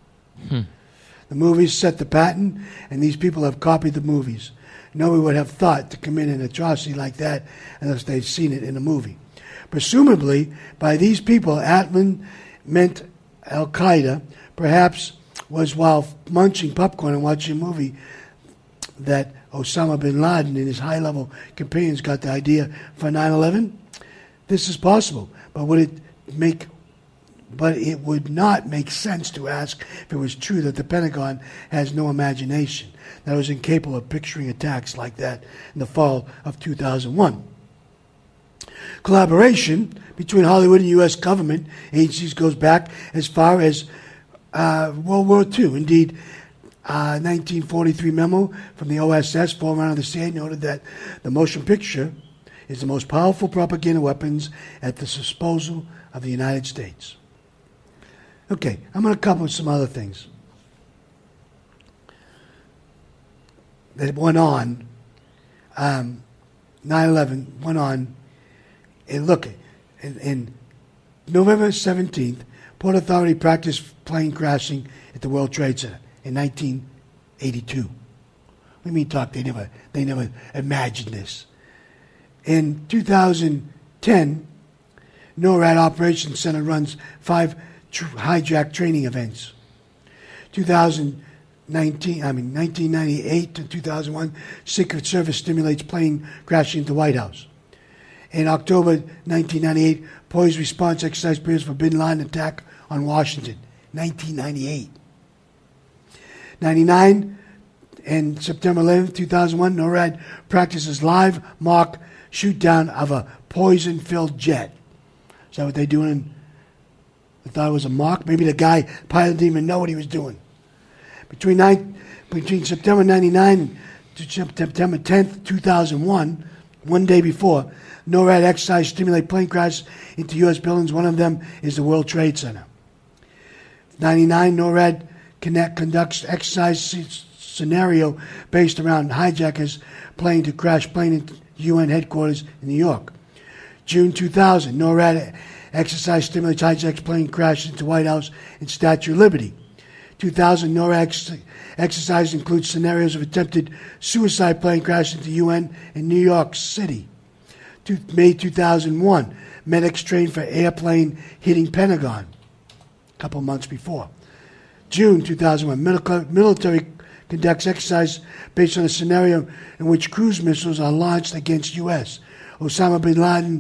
The movies set the pattern, and these people have copied the movies. Nobody would have thought to commit an atrocity like that unless they'd seen it in a movie. Presumably, by these people, Altman meant Al-Qaeda, perhaps was while munching popcorn and watching a movie that Osama bin Laden and his high-level companions got the idea for 9/11? This is possible, but would But it would not make sense to ask if it was true that the Pentagon has no imagination, that it was incapable of picturing attacks like that in the fall of 2001. Collaboration between Hollywood and U.S. government agencies goes back as far as World War II. Indeed, 1943 memo from the OSS, Foreman of the CIA, noted that the motion picture is the most powerful propaganda weapons at the disposal of the United States. Okay, I'm going to cover some other things that went on. 9/11 went on. And look, in November 17th, Port Authority practiced plane crashing at the World Trade Center in 1982. We mean talk, they never imagined this. In 2010, NORAD Operations Center runs 5 hijack training events. 1998 to 2001, Secret Service stimulates plane crashing at the White House. In October 1998, poised response exercise prepares for bin Laden attack on Washington. 1998. 99 and September 11, 2001, NORAD practices live mock shoot down of a poison-filled jet. Is that what they're doing? They thought it was a mock? Maybe the pilot didn't even know what he was doing. Between September 99 to September 10th, 2001, one day before, NORAD exercise stimulate plane crashes into U.S. buildings. One of them is the World Trade Center. 99, NORAD conducts exercise scenario based around hijackers planning to crash plane into UN headquarters in New York. June 2000, NORAD exercise stimulates hijacks plane crash into White House and Statue of Liberty. 2000, NORAD exercise includes scenarios of attempted suicide plane crash into UN in New York City. May 2001, medics trained for airplane hitting Pentagon, a couple months before. June 2001, military conducts exercise based on a scenario in which cruise missiles are launched against U.S. Osama bin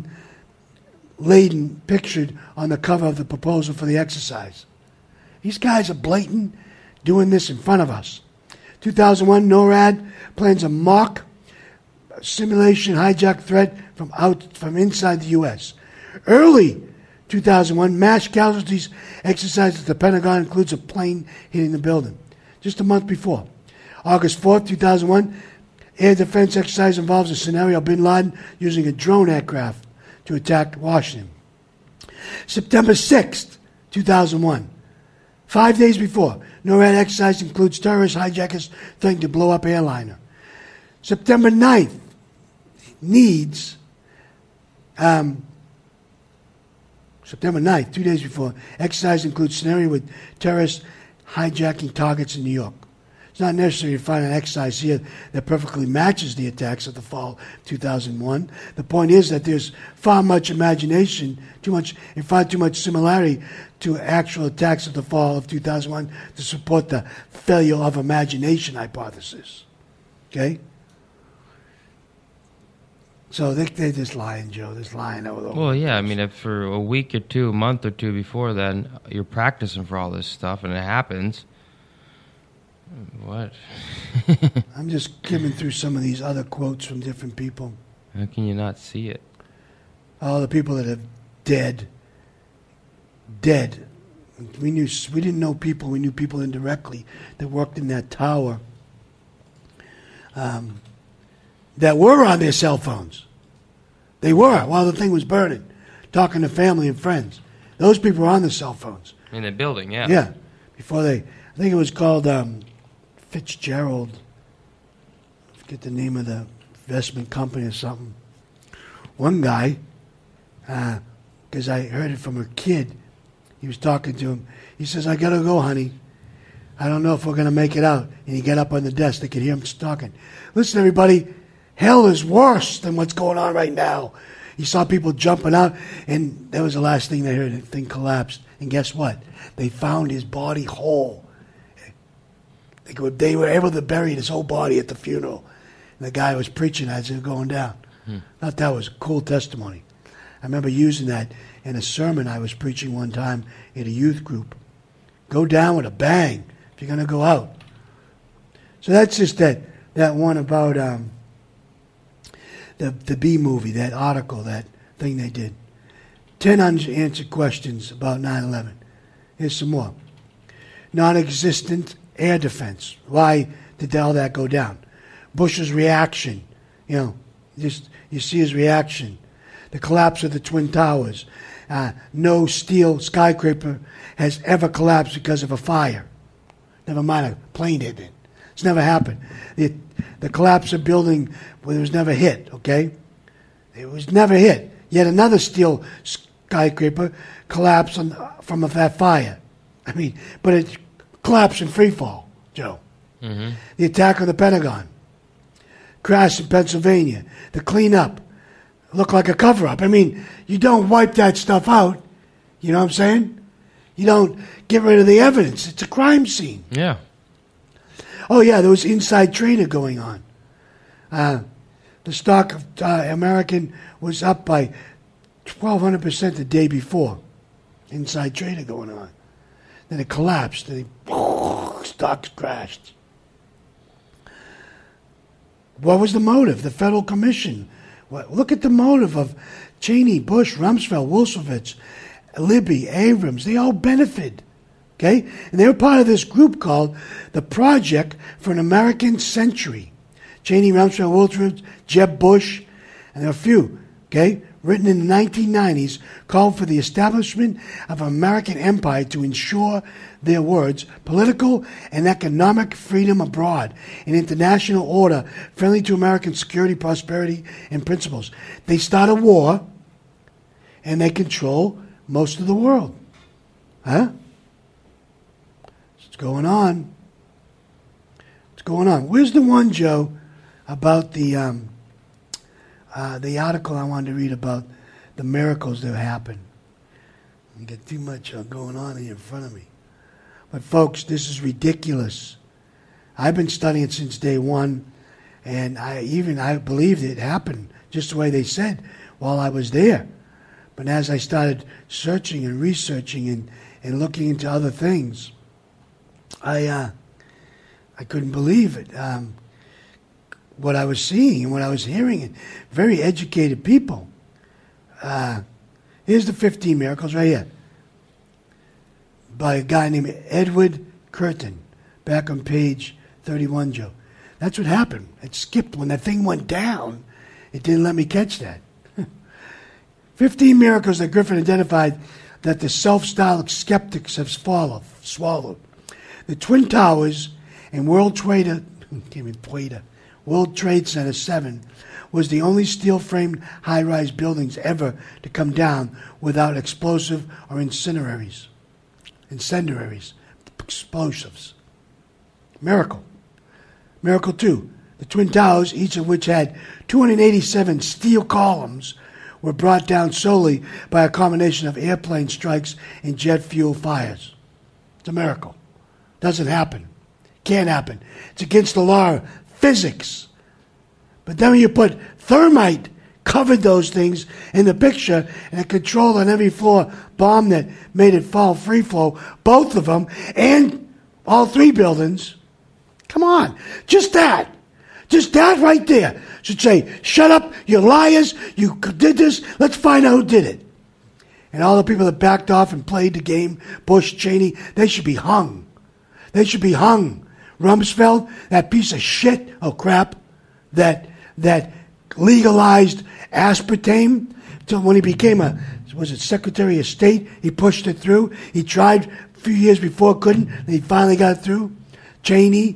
Laden pictured on the cover of the proposal for the exercise. These guys are blatant, doing this in front of us. 2001, NORAD plans a mock simulation hijack threat from inside the U.S. Early 2001, mass casualties exercise at the Pentagon includes a plane hitting the building. Just a month before. August 4th, 2001, air defense exercise involves a scenario of bin Laden using a drone aircraft to attack Washington. September 6th, 2001, 5 days before, NORAD exercise includes terrorist hijackers threatening to blow up airliner. September 9th, September 9th, 2 days before, exercise includes scenario with terrorists hijacking targets in New York. It's not necessary to find an exercise here that perfectly matches the attacks of the fall of 2001. The point is that there's far much imagination, too much similarity to actual attacks of the fall of 2001 to support the failure of imagination hypothesis. Okay? So they're just lying, Joe. They're just lying over the whole Well, yeah, I mean, if for a week or two, a month or two before then, you're practicing for all this stuff and it happens, what? I'm just skimming through some of these other quotes from different people. How can you not see it? All the people that are dead. We didn't know people. We knew people indirectly that worked in that tower that were on their cell phones. They were while the thing was burning, talking to family and friends. Those people were on their cell phones. In the building, yeah. Yeah. Before I think it was called Fitzgerald. I forget the name of the investment company or something. One guy, because I heard it from a kid, he was talking to him. He says, "I got to go, honey. I don't know if we're going to make it out." And he got up on the desk. They could hear him talking. Listen, everybody, hell is worse than what's going on right now. He saw people jumping out, and that was the last thing they heard. The thing collapsed. And guess what? They found his body whole. They were able to bury his whole body at the funeral. And the guy was preaching as it was going down. Thought that was a cool testimony. I remember using that in a sermon I was preaching one time in a youth group. Go down with a bang if you're going to go out. So that's just that one about the B movie, that article, that thing they did. 10 unanswered questions about 9/11. Here's some more. Non-existent air defense. Why did all that go down? Bush's reaction. You see his reaction. The collapse of the Twin Towers. No steel skyscraper has ever collapsed because of a fire. Never mind a plane hitting it. It's never happened. The collapse of building was never hit, okay? It was never hit. Yet another steel skyscraper collapsed from that fire. I mean, but it collapsed in free fall, Joe. Mm-hmm. The attack on the Pentagon. Crash in Pennsylvania. The cleanup. Looked like a cover-up. I mean, you don't wipe that stuff out. You know what I'm saying? You don't get rid of the evidence. It's a crime scene. Yeah. Oh, yeah, there was inside trading going on. The stock of American was up by 1,200% the day before. Inside trading going on. Then it collapsed. Then stocks crashed. What was the motive? The Federal Commission. Look at the motive of Cheney, Bush, Rumsfeld, Wolfowitz, Libby, Abrams. They all benefited. Okay? And they were part of this group called the Project for an American Century. Cheney, Rumsfeld, Wolfowitz, Jeb Bush, and there are a few, okay, written in the 1990s, called for the establishment of an American empire to ensure, their words, political and economic freedom abroad, an international order friendly to American security, prosperity, and principles. They start a war, and they control most of the world. Huh? What's going on? What's going on? Where's the one, Joe, about the article I wanted to read about the miracles that happen? I get too much going on here in front of me. But folks, this is ridiculous. I've been studying it since day one, and I believed it happened just the way they said while I was there. But as I started searching and researching and looking into other things, I couldn't believe it. What I was seeing and what I was hearing, and very educated people. Here's the 15 miracles right here, by a guy named Edward Curtin, back on page 31, Joe. That's what happened. It skipped when that thing went down. It didn't let me catch that. 15 miracles that Griffin identified that the self-styled skeptics have swallowed. The Twin Towers and World Trade Center 7 was the only steel-framed high-rise buildings ever to come down without explosive or incendiaries, explosives. Miracle. Miracle 2. The Twin Towers, each of which had 287 steel columns, were brought down solely by a combination of airplane strikes and jet fuel fires. It's a miracle. Doesn't happen. Can't happen. It's against the law of physics. But then when you put thermite, covered those things in the picture, and a control on every floor bomb that made it fall free flow, both of them, and all three buildings. Come on. Just that right there should say, shut up, you're liars, you did this, let's find out who did it. And all the people that backed off and played the game, Bush, Cheney, they should be hung. They should be hung. Rumsfeld, that piece of shit, that legalized aspartame, until when he became Secretary of State, he pushed it through. He tried a few years before, couldn't, and he finally got it through. Cheney,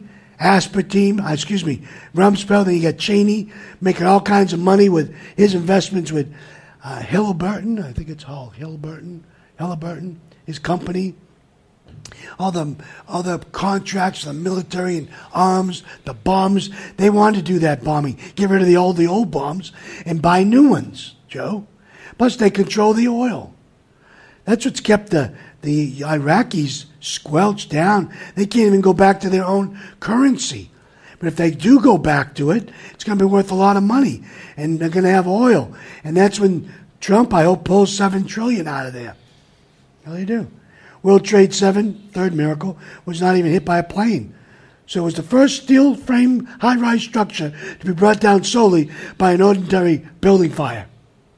Rumsfeld, then you got Cheney making all kinds of money with his investments with Halliburton, I think it's called Halliburton, his company. All the contracts, the military and arms, the bombs, they wanted to do that bombing. Get rid of the old bombs and buy new ones, Joe. Plus they control the oil. That's what's kept the Iraqis squelched down. They can't even go back to their own currency. But if they do go back to it, it's going to be worth a lot of money. And they're going to have oil. And that's when Trump, I hope, pulls $7 trillion out of there. Really do. World Trade 7, third miracle, was not even hit by a plane. So it was the first steel frame high-rise structure to be brought down solely by an ordinary building fire.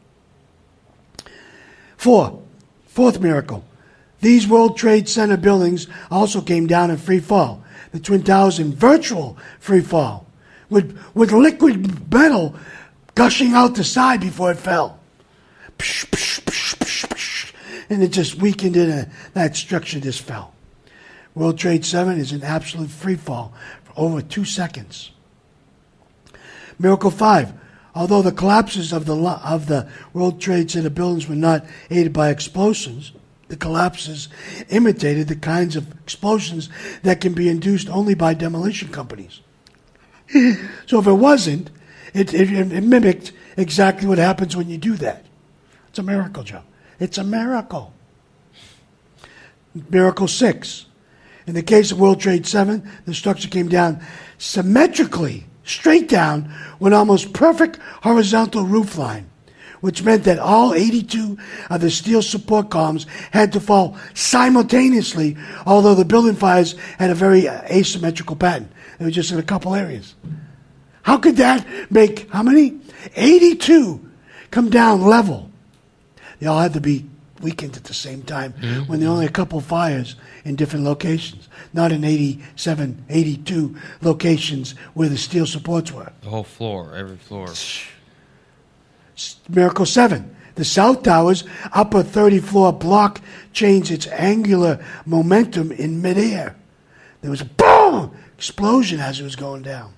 Fourth miracle. These World Trade Center buildings also came down in free fall. The Twin Towers in virtual free fall, with liquid metal gushing out the side before it fell. Psh, psh, psh, psh, psh, and it just weakened it, and that structure just fell. World Trade 7 is in absolute free fall for over 2 seconds. Miracle 5. Although the collapses of the World Trade Center buildings were not aided by explosions, the collapses imitated the kinds of explosions that can be induced only by demolition companies. So if it wasn't, it mimicked exactly what happens when you do that. It's a miracle, Joe. It's a miracle. Miracle 6. In the case of World Trade 7, the structure came down symmetrically, straight down, with almost perfect horizontal roofline, which meant that all 82 of the steel support columns had to fall simultaneously, although the building fires had a very asymmetrical pattern. They were just in a couple areas. How could that make, how many? 82 come down level. They all had to be weakened at the same time when there were only a couple fires in different locations, not in 87, 82 locations where the steel supports were. The whole floor, every floor. Miracle 7. The South Tower's upper 30-floor block changed its angular momentum in midair. There was a boom explosion as it was going down.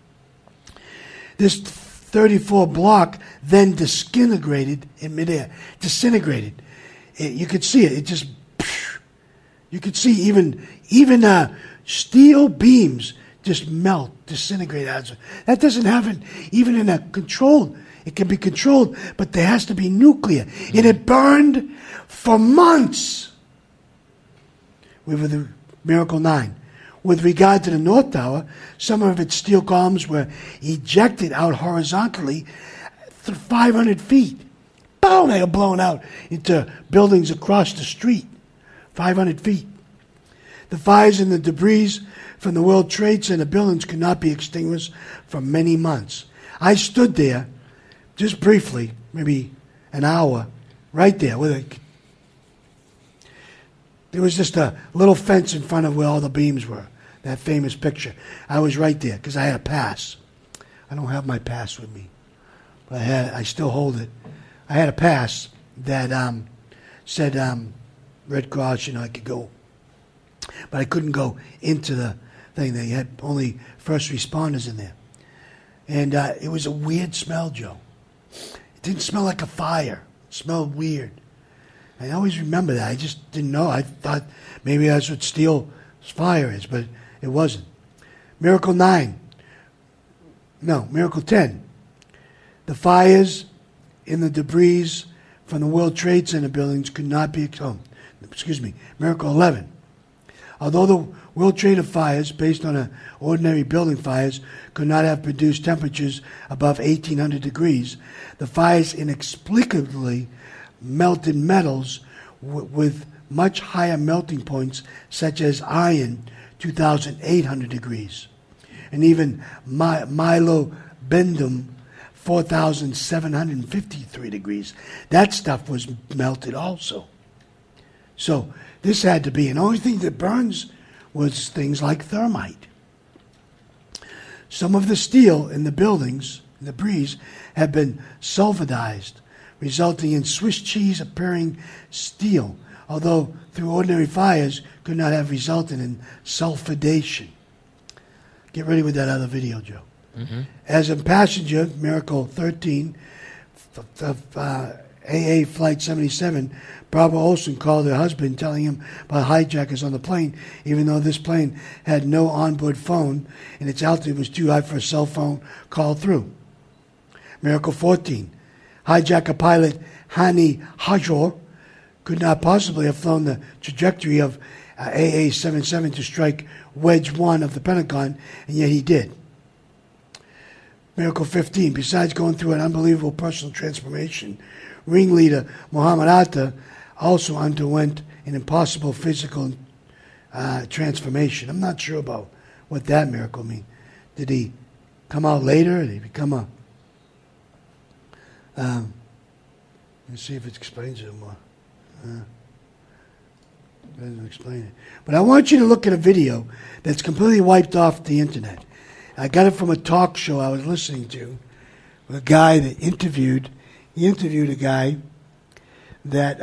This 34 block then disintegrated in midair. Disintegrated. You could see it. It just, you could see even steel beams just melt, disintegrate. That doesn't happen even in a controlled. It can be controlled, but there has to be nuclear. And it burned for months. With the Miracle 9. With regard to the North Tower, some of its steel columns were ejected out horizontally 500 feet. Boom! They were blown out into buildings across the street. 500 feet. The fires and the debris from the World Trade Center buildings could not be extinguished for many months. I stood there, just briefly, maybe an hour, right there. There was just a little fence in front of where all the beams were. That famous picture. I was right there because I had a pass. I don't have my pass with me, but I still hold it. I had a pass that said Red Cross, I could go. But I couldn't go into the thing. They had only first responders in there. And it was a weird smell, Joe. It didn't smell like a fire. It smelled weird. I always remember that. I just didn't know. I thought maybe that's what steel fire is, but it wasn't. Miracle 9. No, Miracle 10. The fires in the debris from the World Trade Center buildings could not be... Miracle 11. Although the World Trade fires, based on ordinary building fires, could not have produced temperatures above 1,800 degrees, the fires inexplicably melted metals with much higher melting points, such as iron, 2,800 degrees, and even molybdenum, 4,753 degrees. That stuff was melted also. So this had to be, and the only thing that burns was things like thermite. Some of the steel in the buildings, the debris, had been sulfidized, resulting in Swiss cheese appearing steel, although through ordinary fires could not have resulted in sulfidation. Get ready with that other video, Joe. Mm-hmm. As in passenger, Miracle 13, AA Flight 77, Barbara Olson called her husband telling him about hijackers on the plane, even though this plane had no onboard phone and its altitude was too high for a cell phone call through. Miracle 14, hijacker pilot Hani Hajor could not possibly have flown the trajectory of AA-77 to strike Wedge 1 of the Pentagon, and yet he did. Miracle 15. Besides going through an unbelievable personal transformation, ringleader Muhammad Atta also underwent an impossible physical transformation. I'm not sure about what that miracle means. Did he come out later? Did he become a... let's see if it explains it more. It doesn't explain it. But I want you to look at a video that's completely wiped off the internet. I got it from a talk show I was listening to. A guy that he interviewed a guy that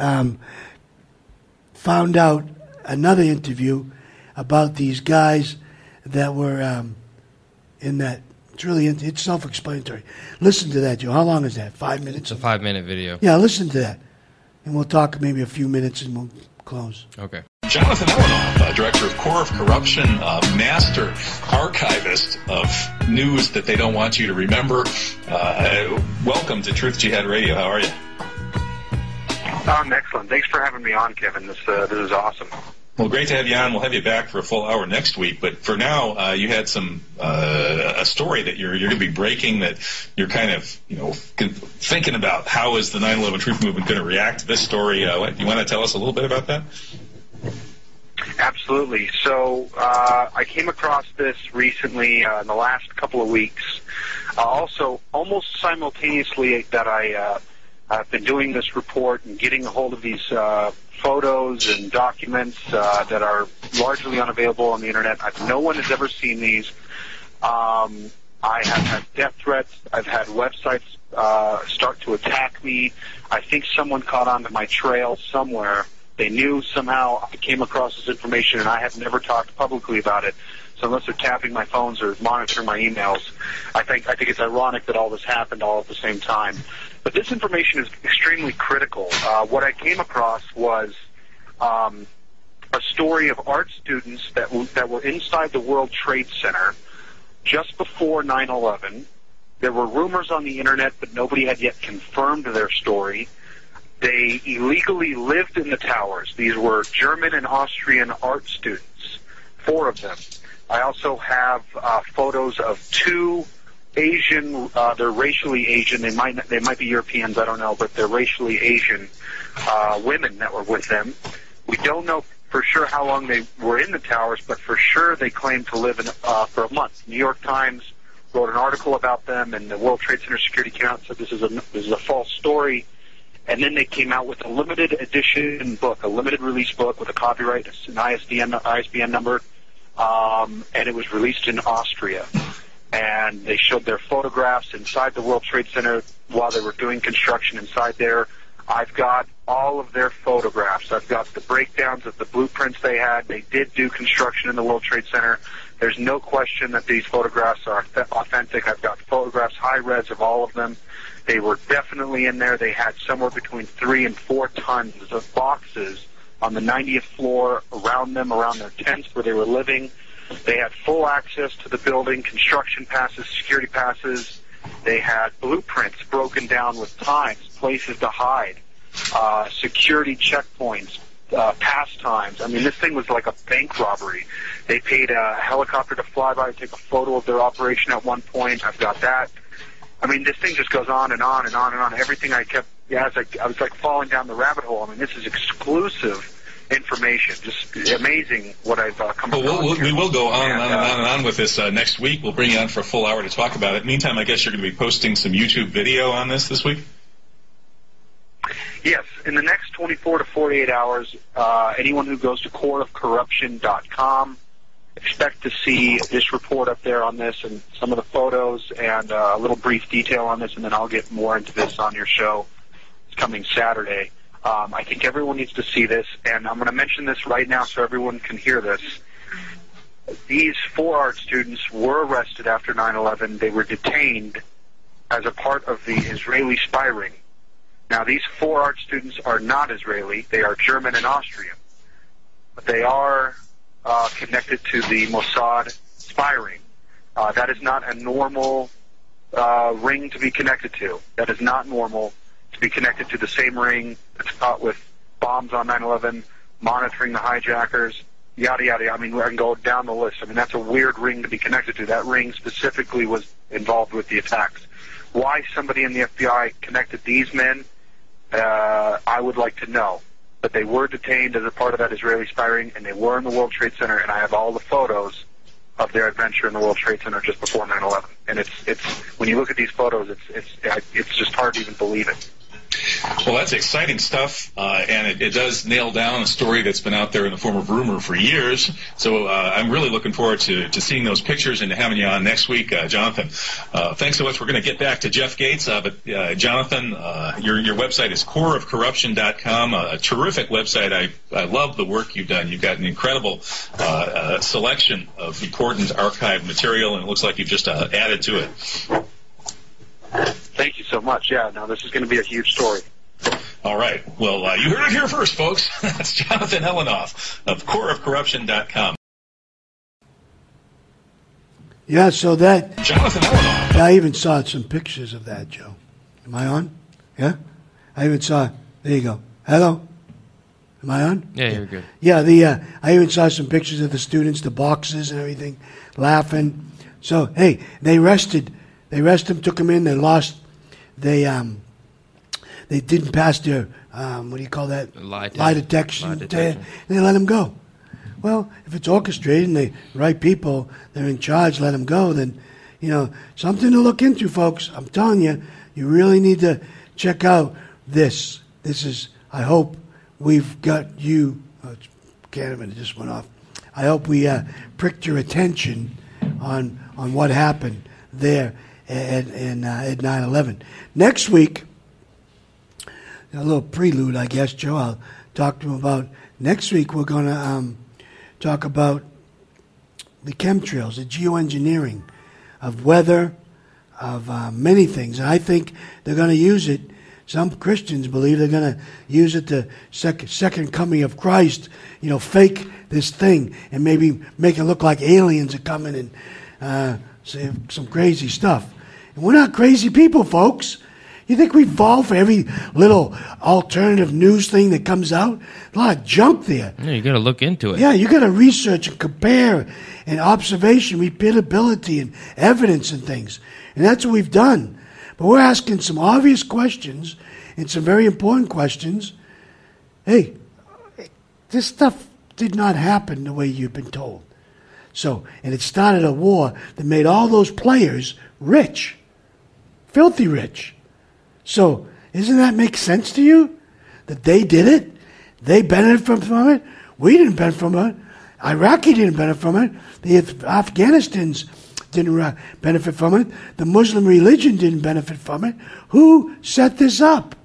found out another interview about these guys that were in that. It's really it's self-explanatory. Listen to that, Joe. How long is that? 5 minutes? It's a 5-minute video. Yeah, listen to that. And we'll talk maybe a few minutes and we'll close. Okay. Jonathan Elenoff, Director of Core of Corruption, master archivist of news that they don't want you to remember. Welcome to Truth Jihad Radio. How are you? I'm excellent. Thanks for having me on, Kevin. This is awesome. Well, great to have you on. We'll have you back for a full hour next week. But for now, you had a story that you're going to be breaking that you're kind of thinking about. How is the 9/11 Truth Movement going to react to this story? You want to tell us a little bit about that? Absolutely. So I came across this recently in the last couple of weeks. Also, almost simultaneously that I've been doing this report and getting a hold of these photos and documents that are largely unavailable on the internet. No one has ever seen these. I have had death threats. I've had websites start to attack me. I think someone caught onto my trail somewhere. They knew somehow I came across this information, and I have never talked publicly about it. So unless they're tapping my phones or monitoring my emails, I think it's ironic that all this happened all at the same time. But this information is extremely critical. What I came across was a story of art students that were inside the World Trade Center just before 9/11. There were rumors on the internet, but nobody had yet confirmed their story. They illegally lived in the towers. These were German and Austrian art students, 4 of them. I also have photos of 2 Asian, they're racially Asian. They might be Europeans, I don't know, but they're racially Asian women that were with them. We don't know for sure how long they were in the towers, but for sure they claimed to live in for a month. New York Times wrote an article about them, and the World Trade Center security count said this is a false story. And then they came out with a limited edition book, a limited release book with a copyright, an ISBN number, and it was released in Austria. And they showed their photographs inside the World Trade Center while they were doing construction inside there. I've got all of their photographs. I've got the breakdowns of the blueprints they had. They did do construction in the World Trade Center. There's no question that these photographs are authentic. I've got photographs, high-res of all of them. They were definitely in there. They had somewhere between 3 and 4 tons of boxes on the 90th floor around them, around their tents where they were living. They had full access to the building, construction passes, security passes. They had blueprints broken down with times, places to hide, security checkpoints, pastimes. I mean, this thing was like a bank robbery. They paid a helicopter to fly by and take a photo of their operation at one point. I've got that. I mean, this thing just goes on and on and on and on. Everything I kept, I was like falling down the rabbit hole. I mean, this is exclusive information. Just amazing what I've come across. We will go on and on and on and on with this next week. We'll bring you on for a full hour to talk about it. Meantime, I guess you're going to be posting some YouTube video on this week? Yes. In the next 24 to 48 hours, anyone who goes to coreofcorruption.com, expect to see this report up there on this and some of the photos and a little brief detail on this, and then I'll get more into this on your show. It's coming Saturday. I think everyone needs to see this, and I'm going to mention this right now so everyone can hear this. These 4 art students were arrested after 9/11. They were detained as a part of the Israeli spy ring. Now, these 4 art students are not Israeli. They are German and Austrian. But they are connected to the Mossad spy ring. That is not a normal ring to be connected to. That is not normal to be connected to the same ring that's caught with bombs on 9/11, monitoring the hijackers, yada, yada. I mean, I can go down the list. I mean, that's a weird ring to be connected to. That ring specifically was involved with the attacks. Why somebody in the FBI connected these men, I would like to know. But they were detained as a part of that Israeli spy ring, and they were in the World Trade Center, and I have all the photos of their adventure in the World Trade Center just before 9/11. And it's when you look at these photos, it's just hard to even believe it. Well, that's exciting stuff, and it does nail down a story that's been out there in the form of rumor for years. So I'm really looking forward to seeing those pictures and to having you on next week, Jonathan. Thanks so much. We're going to get back to Jeff Gates, but Jonathan, your website is coreofcorruption.com, a terrific website. I love the work you've done. You've got an incredible selection of important archived material, and it looks like you've just added to it. Thank you so much. Yeah, now this is going to be a huge story. All right. Well, you heard it here first, folks. That's Jonathan Helenoff of coreofcorruption.com. Yeah, so that... Jonathan Helenoff. I even saw some pictures of that, Joe. Am I on? Yeah? I even saw... There you go. Hello? Am I on? Yeah, you're good. Yeah, I even saw some pictures of the students, the boxes and everything, laughing. So, hey, they arrested him, took him in, they lost... They didn't pass their, what do you call that? Lie detection. And they let him go. Well, if it's orchestrated and the right people, they're in charge, let him go, then, something to look into, folks. I'm telling you, you really need to check out this. This is, I hope we've got you, it just went off. I hope we pricked your attention on what happened there at 9/11. Next week, a little prelude, I guess, Joe, I'll talk to him about. Next week, we're going to talk about the chemtrails, the geoengineering of weather, of many things. And I think they're going to use it. Some Christians believe they're going to use it the second coming of Christ, fake this thing and maybe make it look like aliens are coming and say some crazy stuff. And we're not crazy people, folks. You think we fall for every little alternative news thing that comes out? A lot of junk there. Yeah, you got to look into it. Yeah, you got to research and compare and observation, repeatability and evidence and things. And that's what we've done. But we're asking some obvious questions and some very important questions. Hey, this stuff did not happen the way you've been told. So, and it started a war that made all those players rich, filthy rich. So, doesn't that make sense to you? That they did it? They benefited from it? We didn't benefit from it. Iraqi didn't benefit from it. The Afghanistans didn't benefit from it. The Muslim religion didn't benefit from it. Who set this up?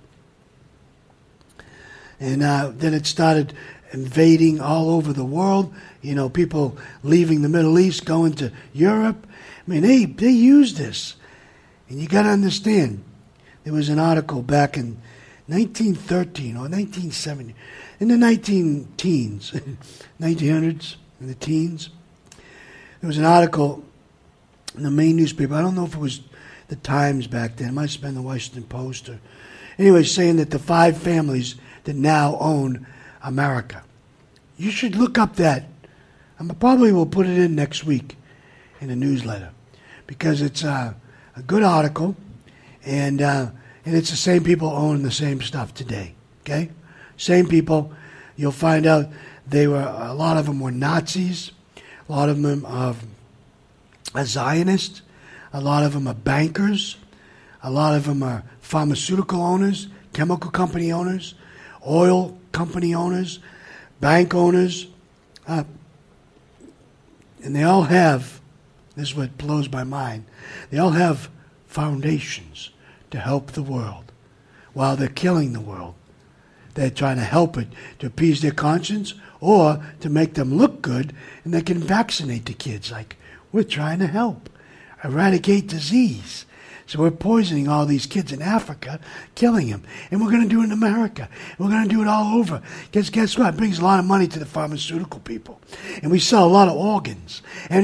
And then it started invading all over the world. People leaving the Middle East, going to Europe. I mean, they used this. And you got to understand, there was an article back in 1913 or 1970, in the 1900s, in the teens. There was an article in the main newspaper. I don't know if it was the Times back then. It might have been the Washington Post. Anyway, saying that the 5 families that now own America. You should look up that. I probably will put it in next week in the newsletter because it's a good article. And it's the same people owning the same stuff today, okay? Same people. You'll find out a lot of them were Nazis. A lot of them are Zionists. A lot of them are bankers. A lot of them are pharmaceutical owners, chemical company owners, oil company owners, bank owners. And they all have, this is what blows my mind, they all have foundations to help the world while they're killing the world. They're trying to help it to appease their conscience or to make them look good, and they can vaccinate the kids like, we're trying to help eradicate disease. So we're poisoning all these kids in Africa, killing them. And we're going to do it in America. We're going to do it all over. Guess what? It brings a lot of money to the pharmaceutical people. And we sell a lot of organs. And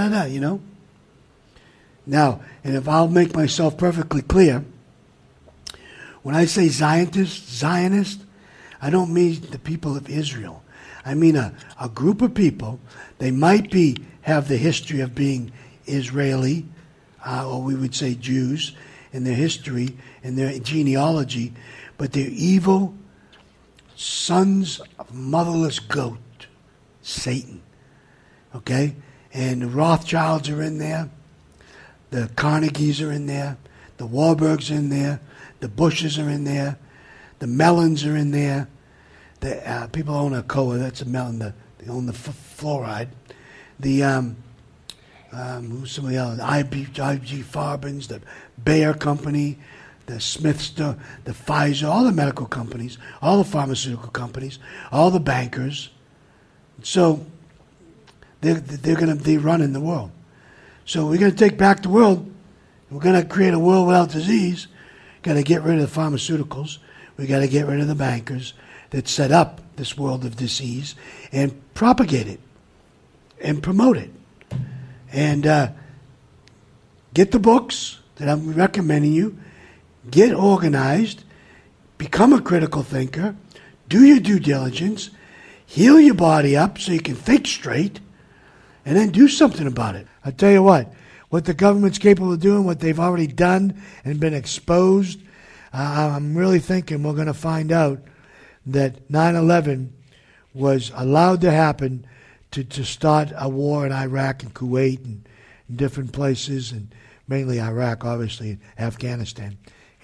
Now, and if I'll make myself perfectly clear, when I say Zionist, I don't mean the people of Israel. I mean a group of people. They might have the history of being Israeli, or we would say Jews, and their history and their genealogy, but they're evil sons of motherless goat, Satan. Okay? And the Rothschilds are in there. The Carnegies are in there. The Warburgs are in there. The Bushes are in there. The Mellons are in there. The people own a Alcoa. That's a Mellon. They own the fluoride. The who's somebody else? IG Farben's, the Bayer Company, the Smiths, the Pfizer, all the medical companies, all the pharmaceutical companies, all the bankers. So they're running the world. So we're going to take back the world. We're going to create a world without disease. Got to get rid of the pharmaceuticals. We got to get rid of the bankers that set up this world of disease and propagate it and promote it. And get the books that I'm recommending you. Get organized. Become a critical thinker. Do your due diligence. Heal your body up so you can think straight. And then do something about it. I tell you what the government's capable of doing, what they've already done and been exposed, I'm really thinking we're going to find out that 9/11 was allowed to happen to start a war in Iraq and Kuwait and different places, and mainly Iraq, obviously, and Afghanistan,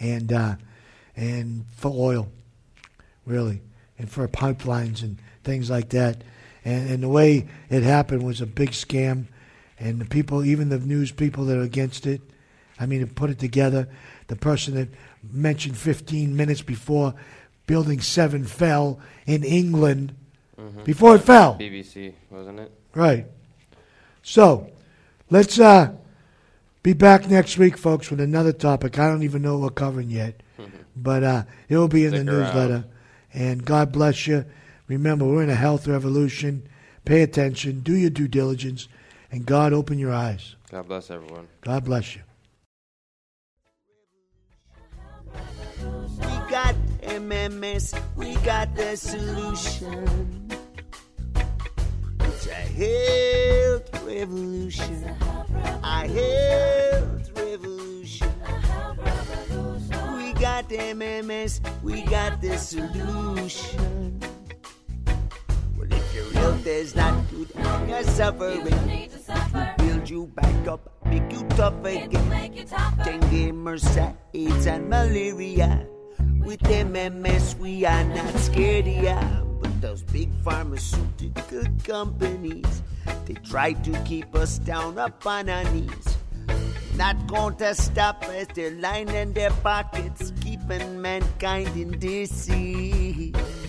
and for oil, really, and for pipelines and things like that. And the way it happened was a big scam, and the people, even the news people that are against it, I mean, to put it together, the person that mentioned 15 minutes before Building 7 fell in England, before it fell. BBC, wasn't it? Right. So, let's be back next week, folks, with another topic. I don't even know what we're covering yet, but it will be in the newsletter. And God bless you. Remember, we're in a health revolution. Pay attention. Do your due diligence. And God, open your eyes. God bless everyone. God bless you. We got MMS. We got the solution. It's a health revolution. A health revolution. We got MMS. We got the solution. If your health is not good and you're suffering, to build you back up, make you tough again. Dengue, MRSA, AIDS and malaria. With MMS we are not scared of ya. But those big pharmaceutical companies, they try to keep us down up on our knees. Not going to stop as they're lining their pockets, keeping mankind in disease.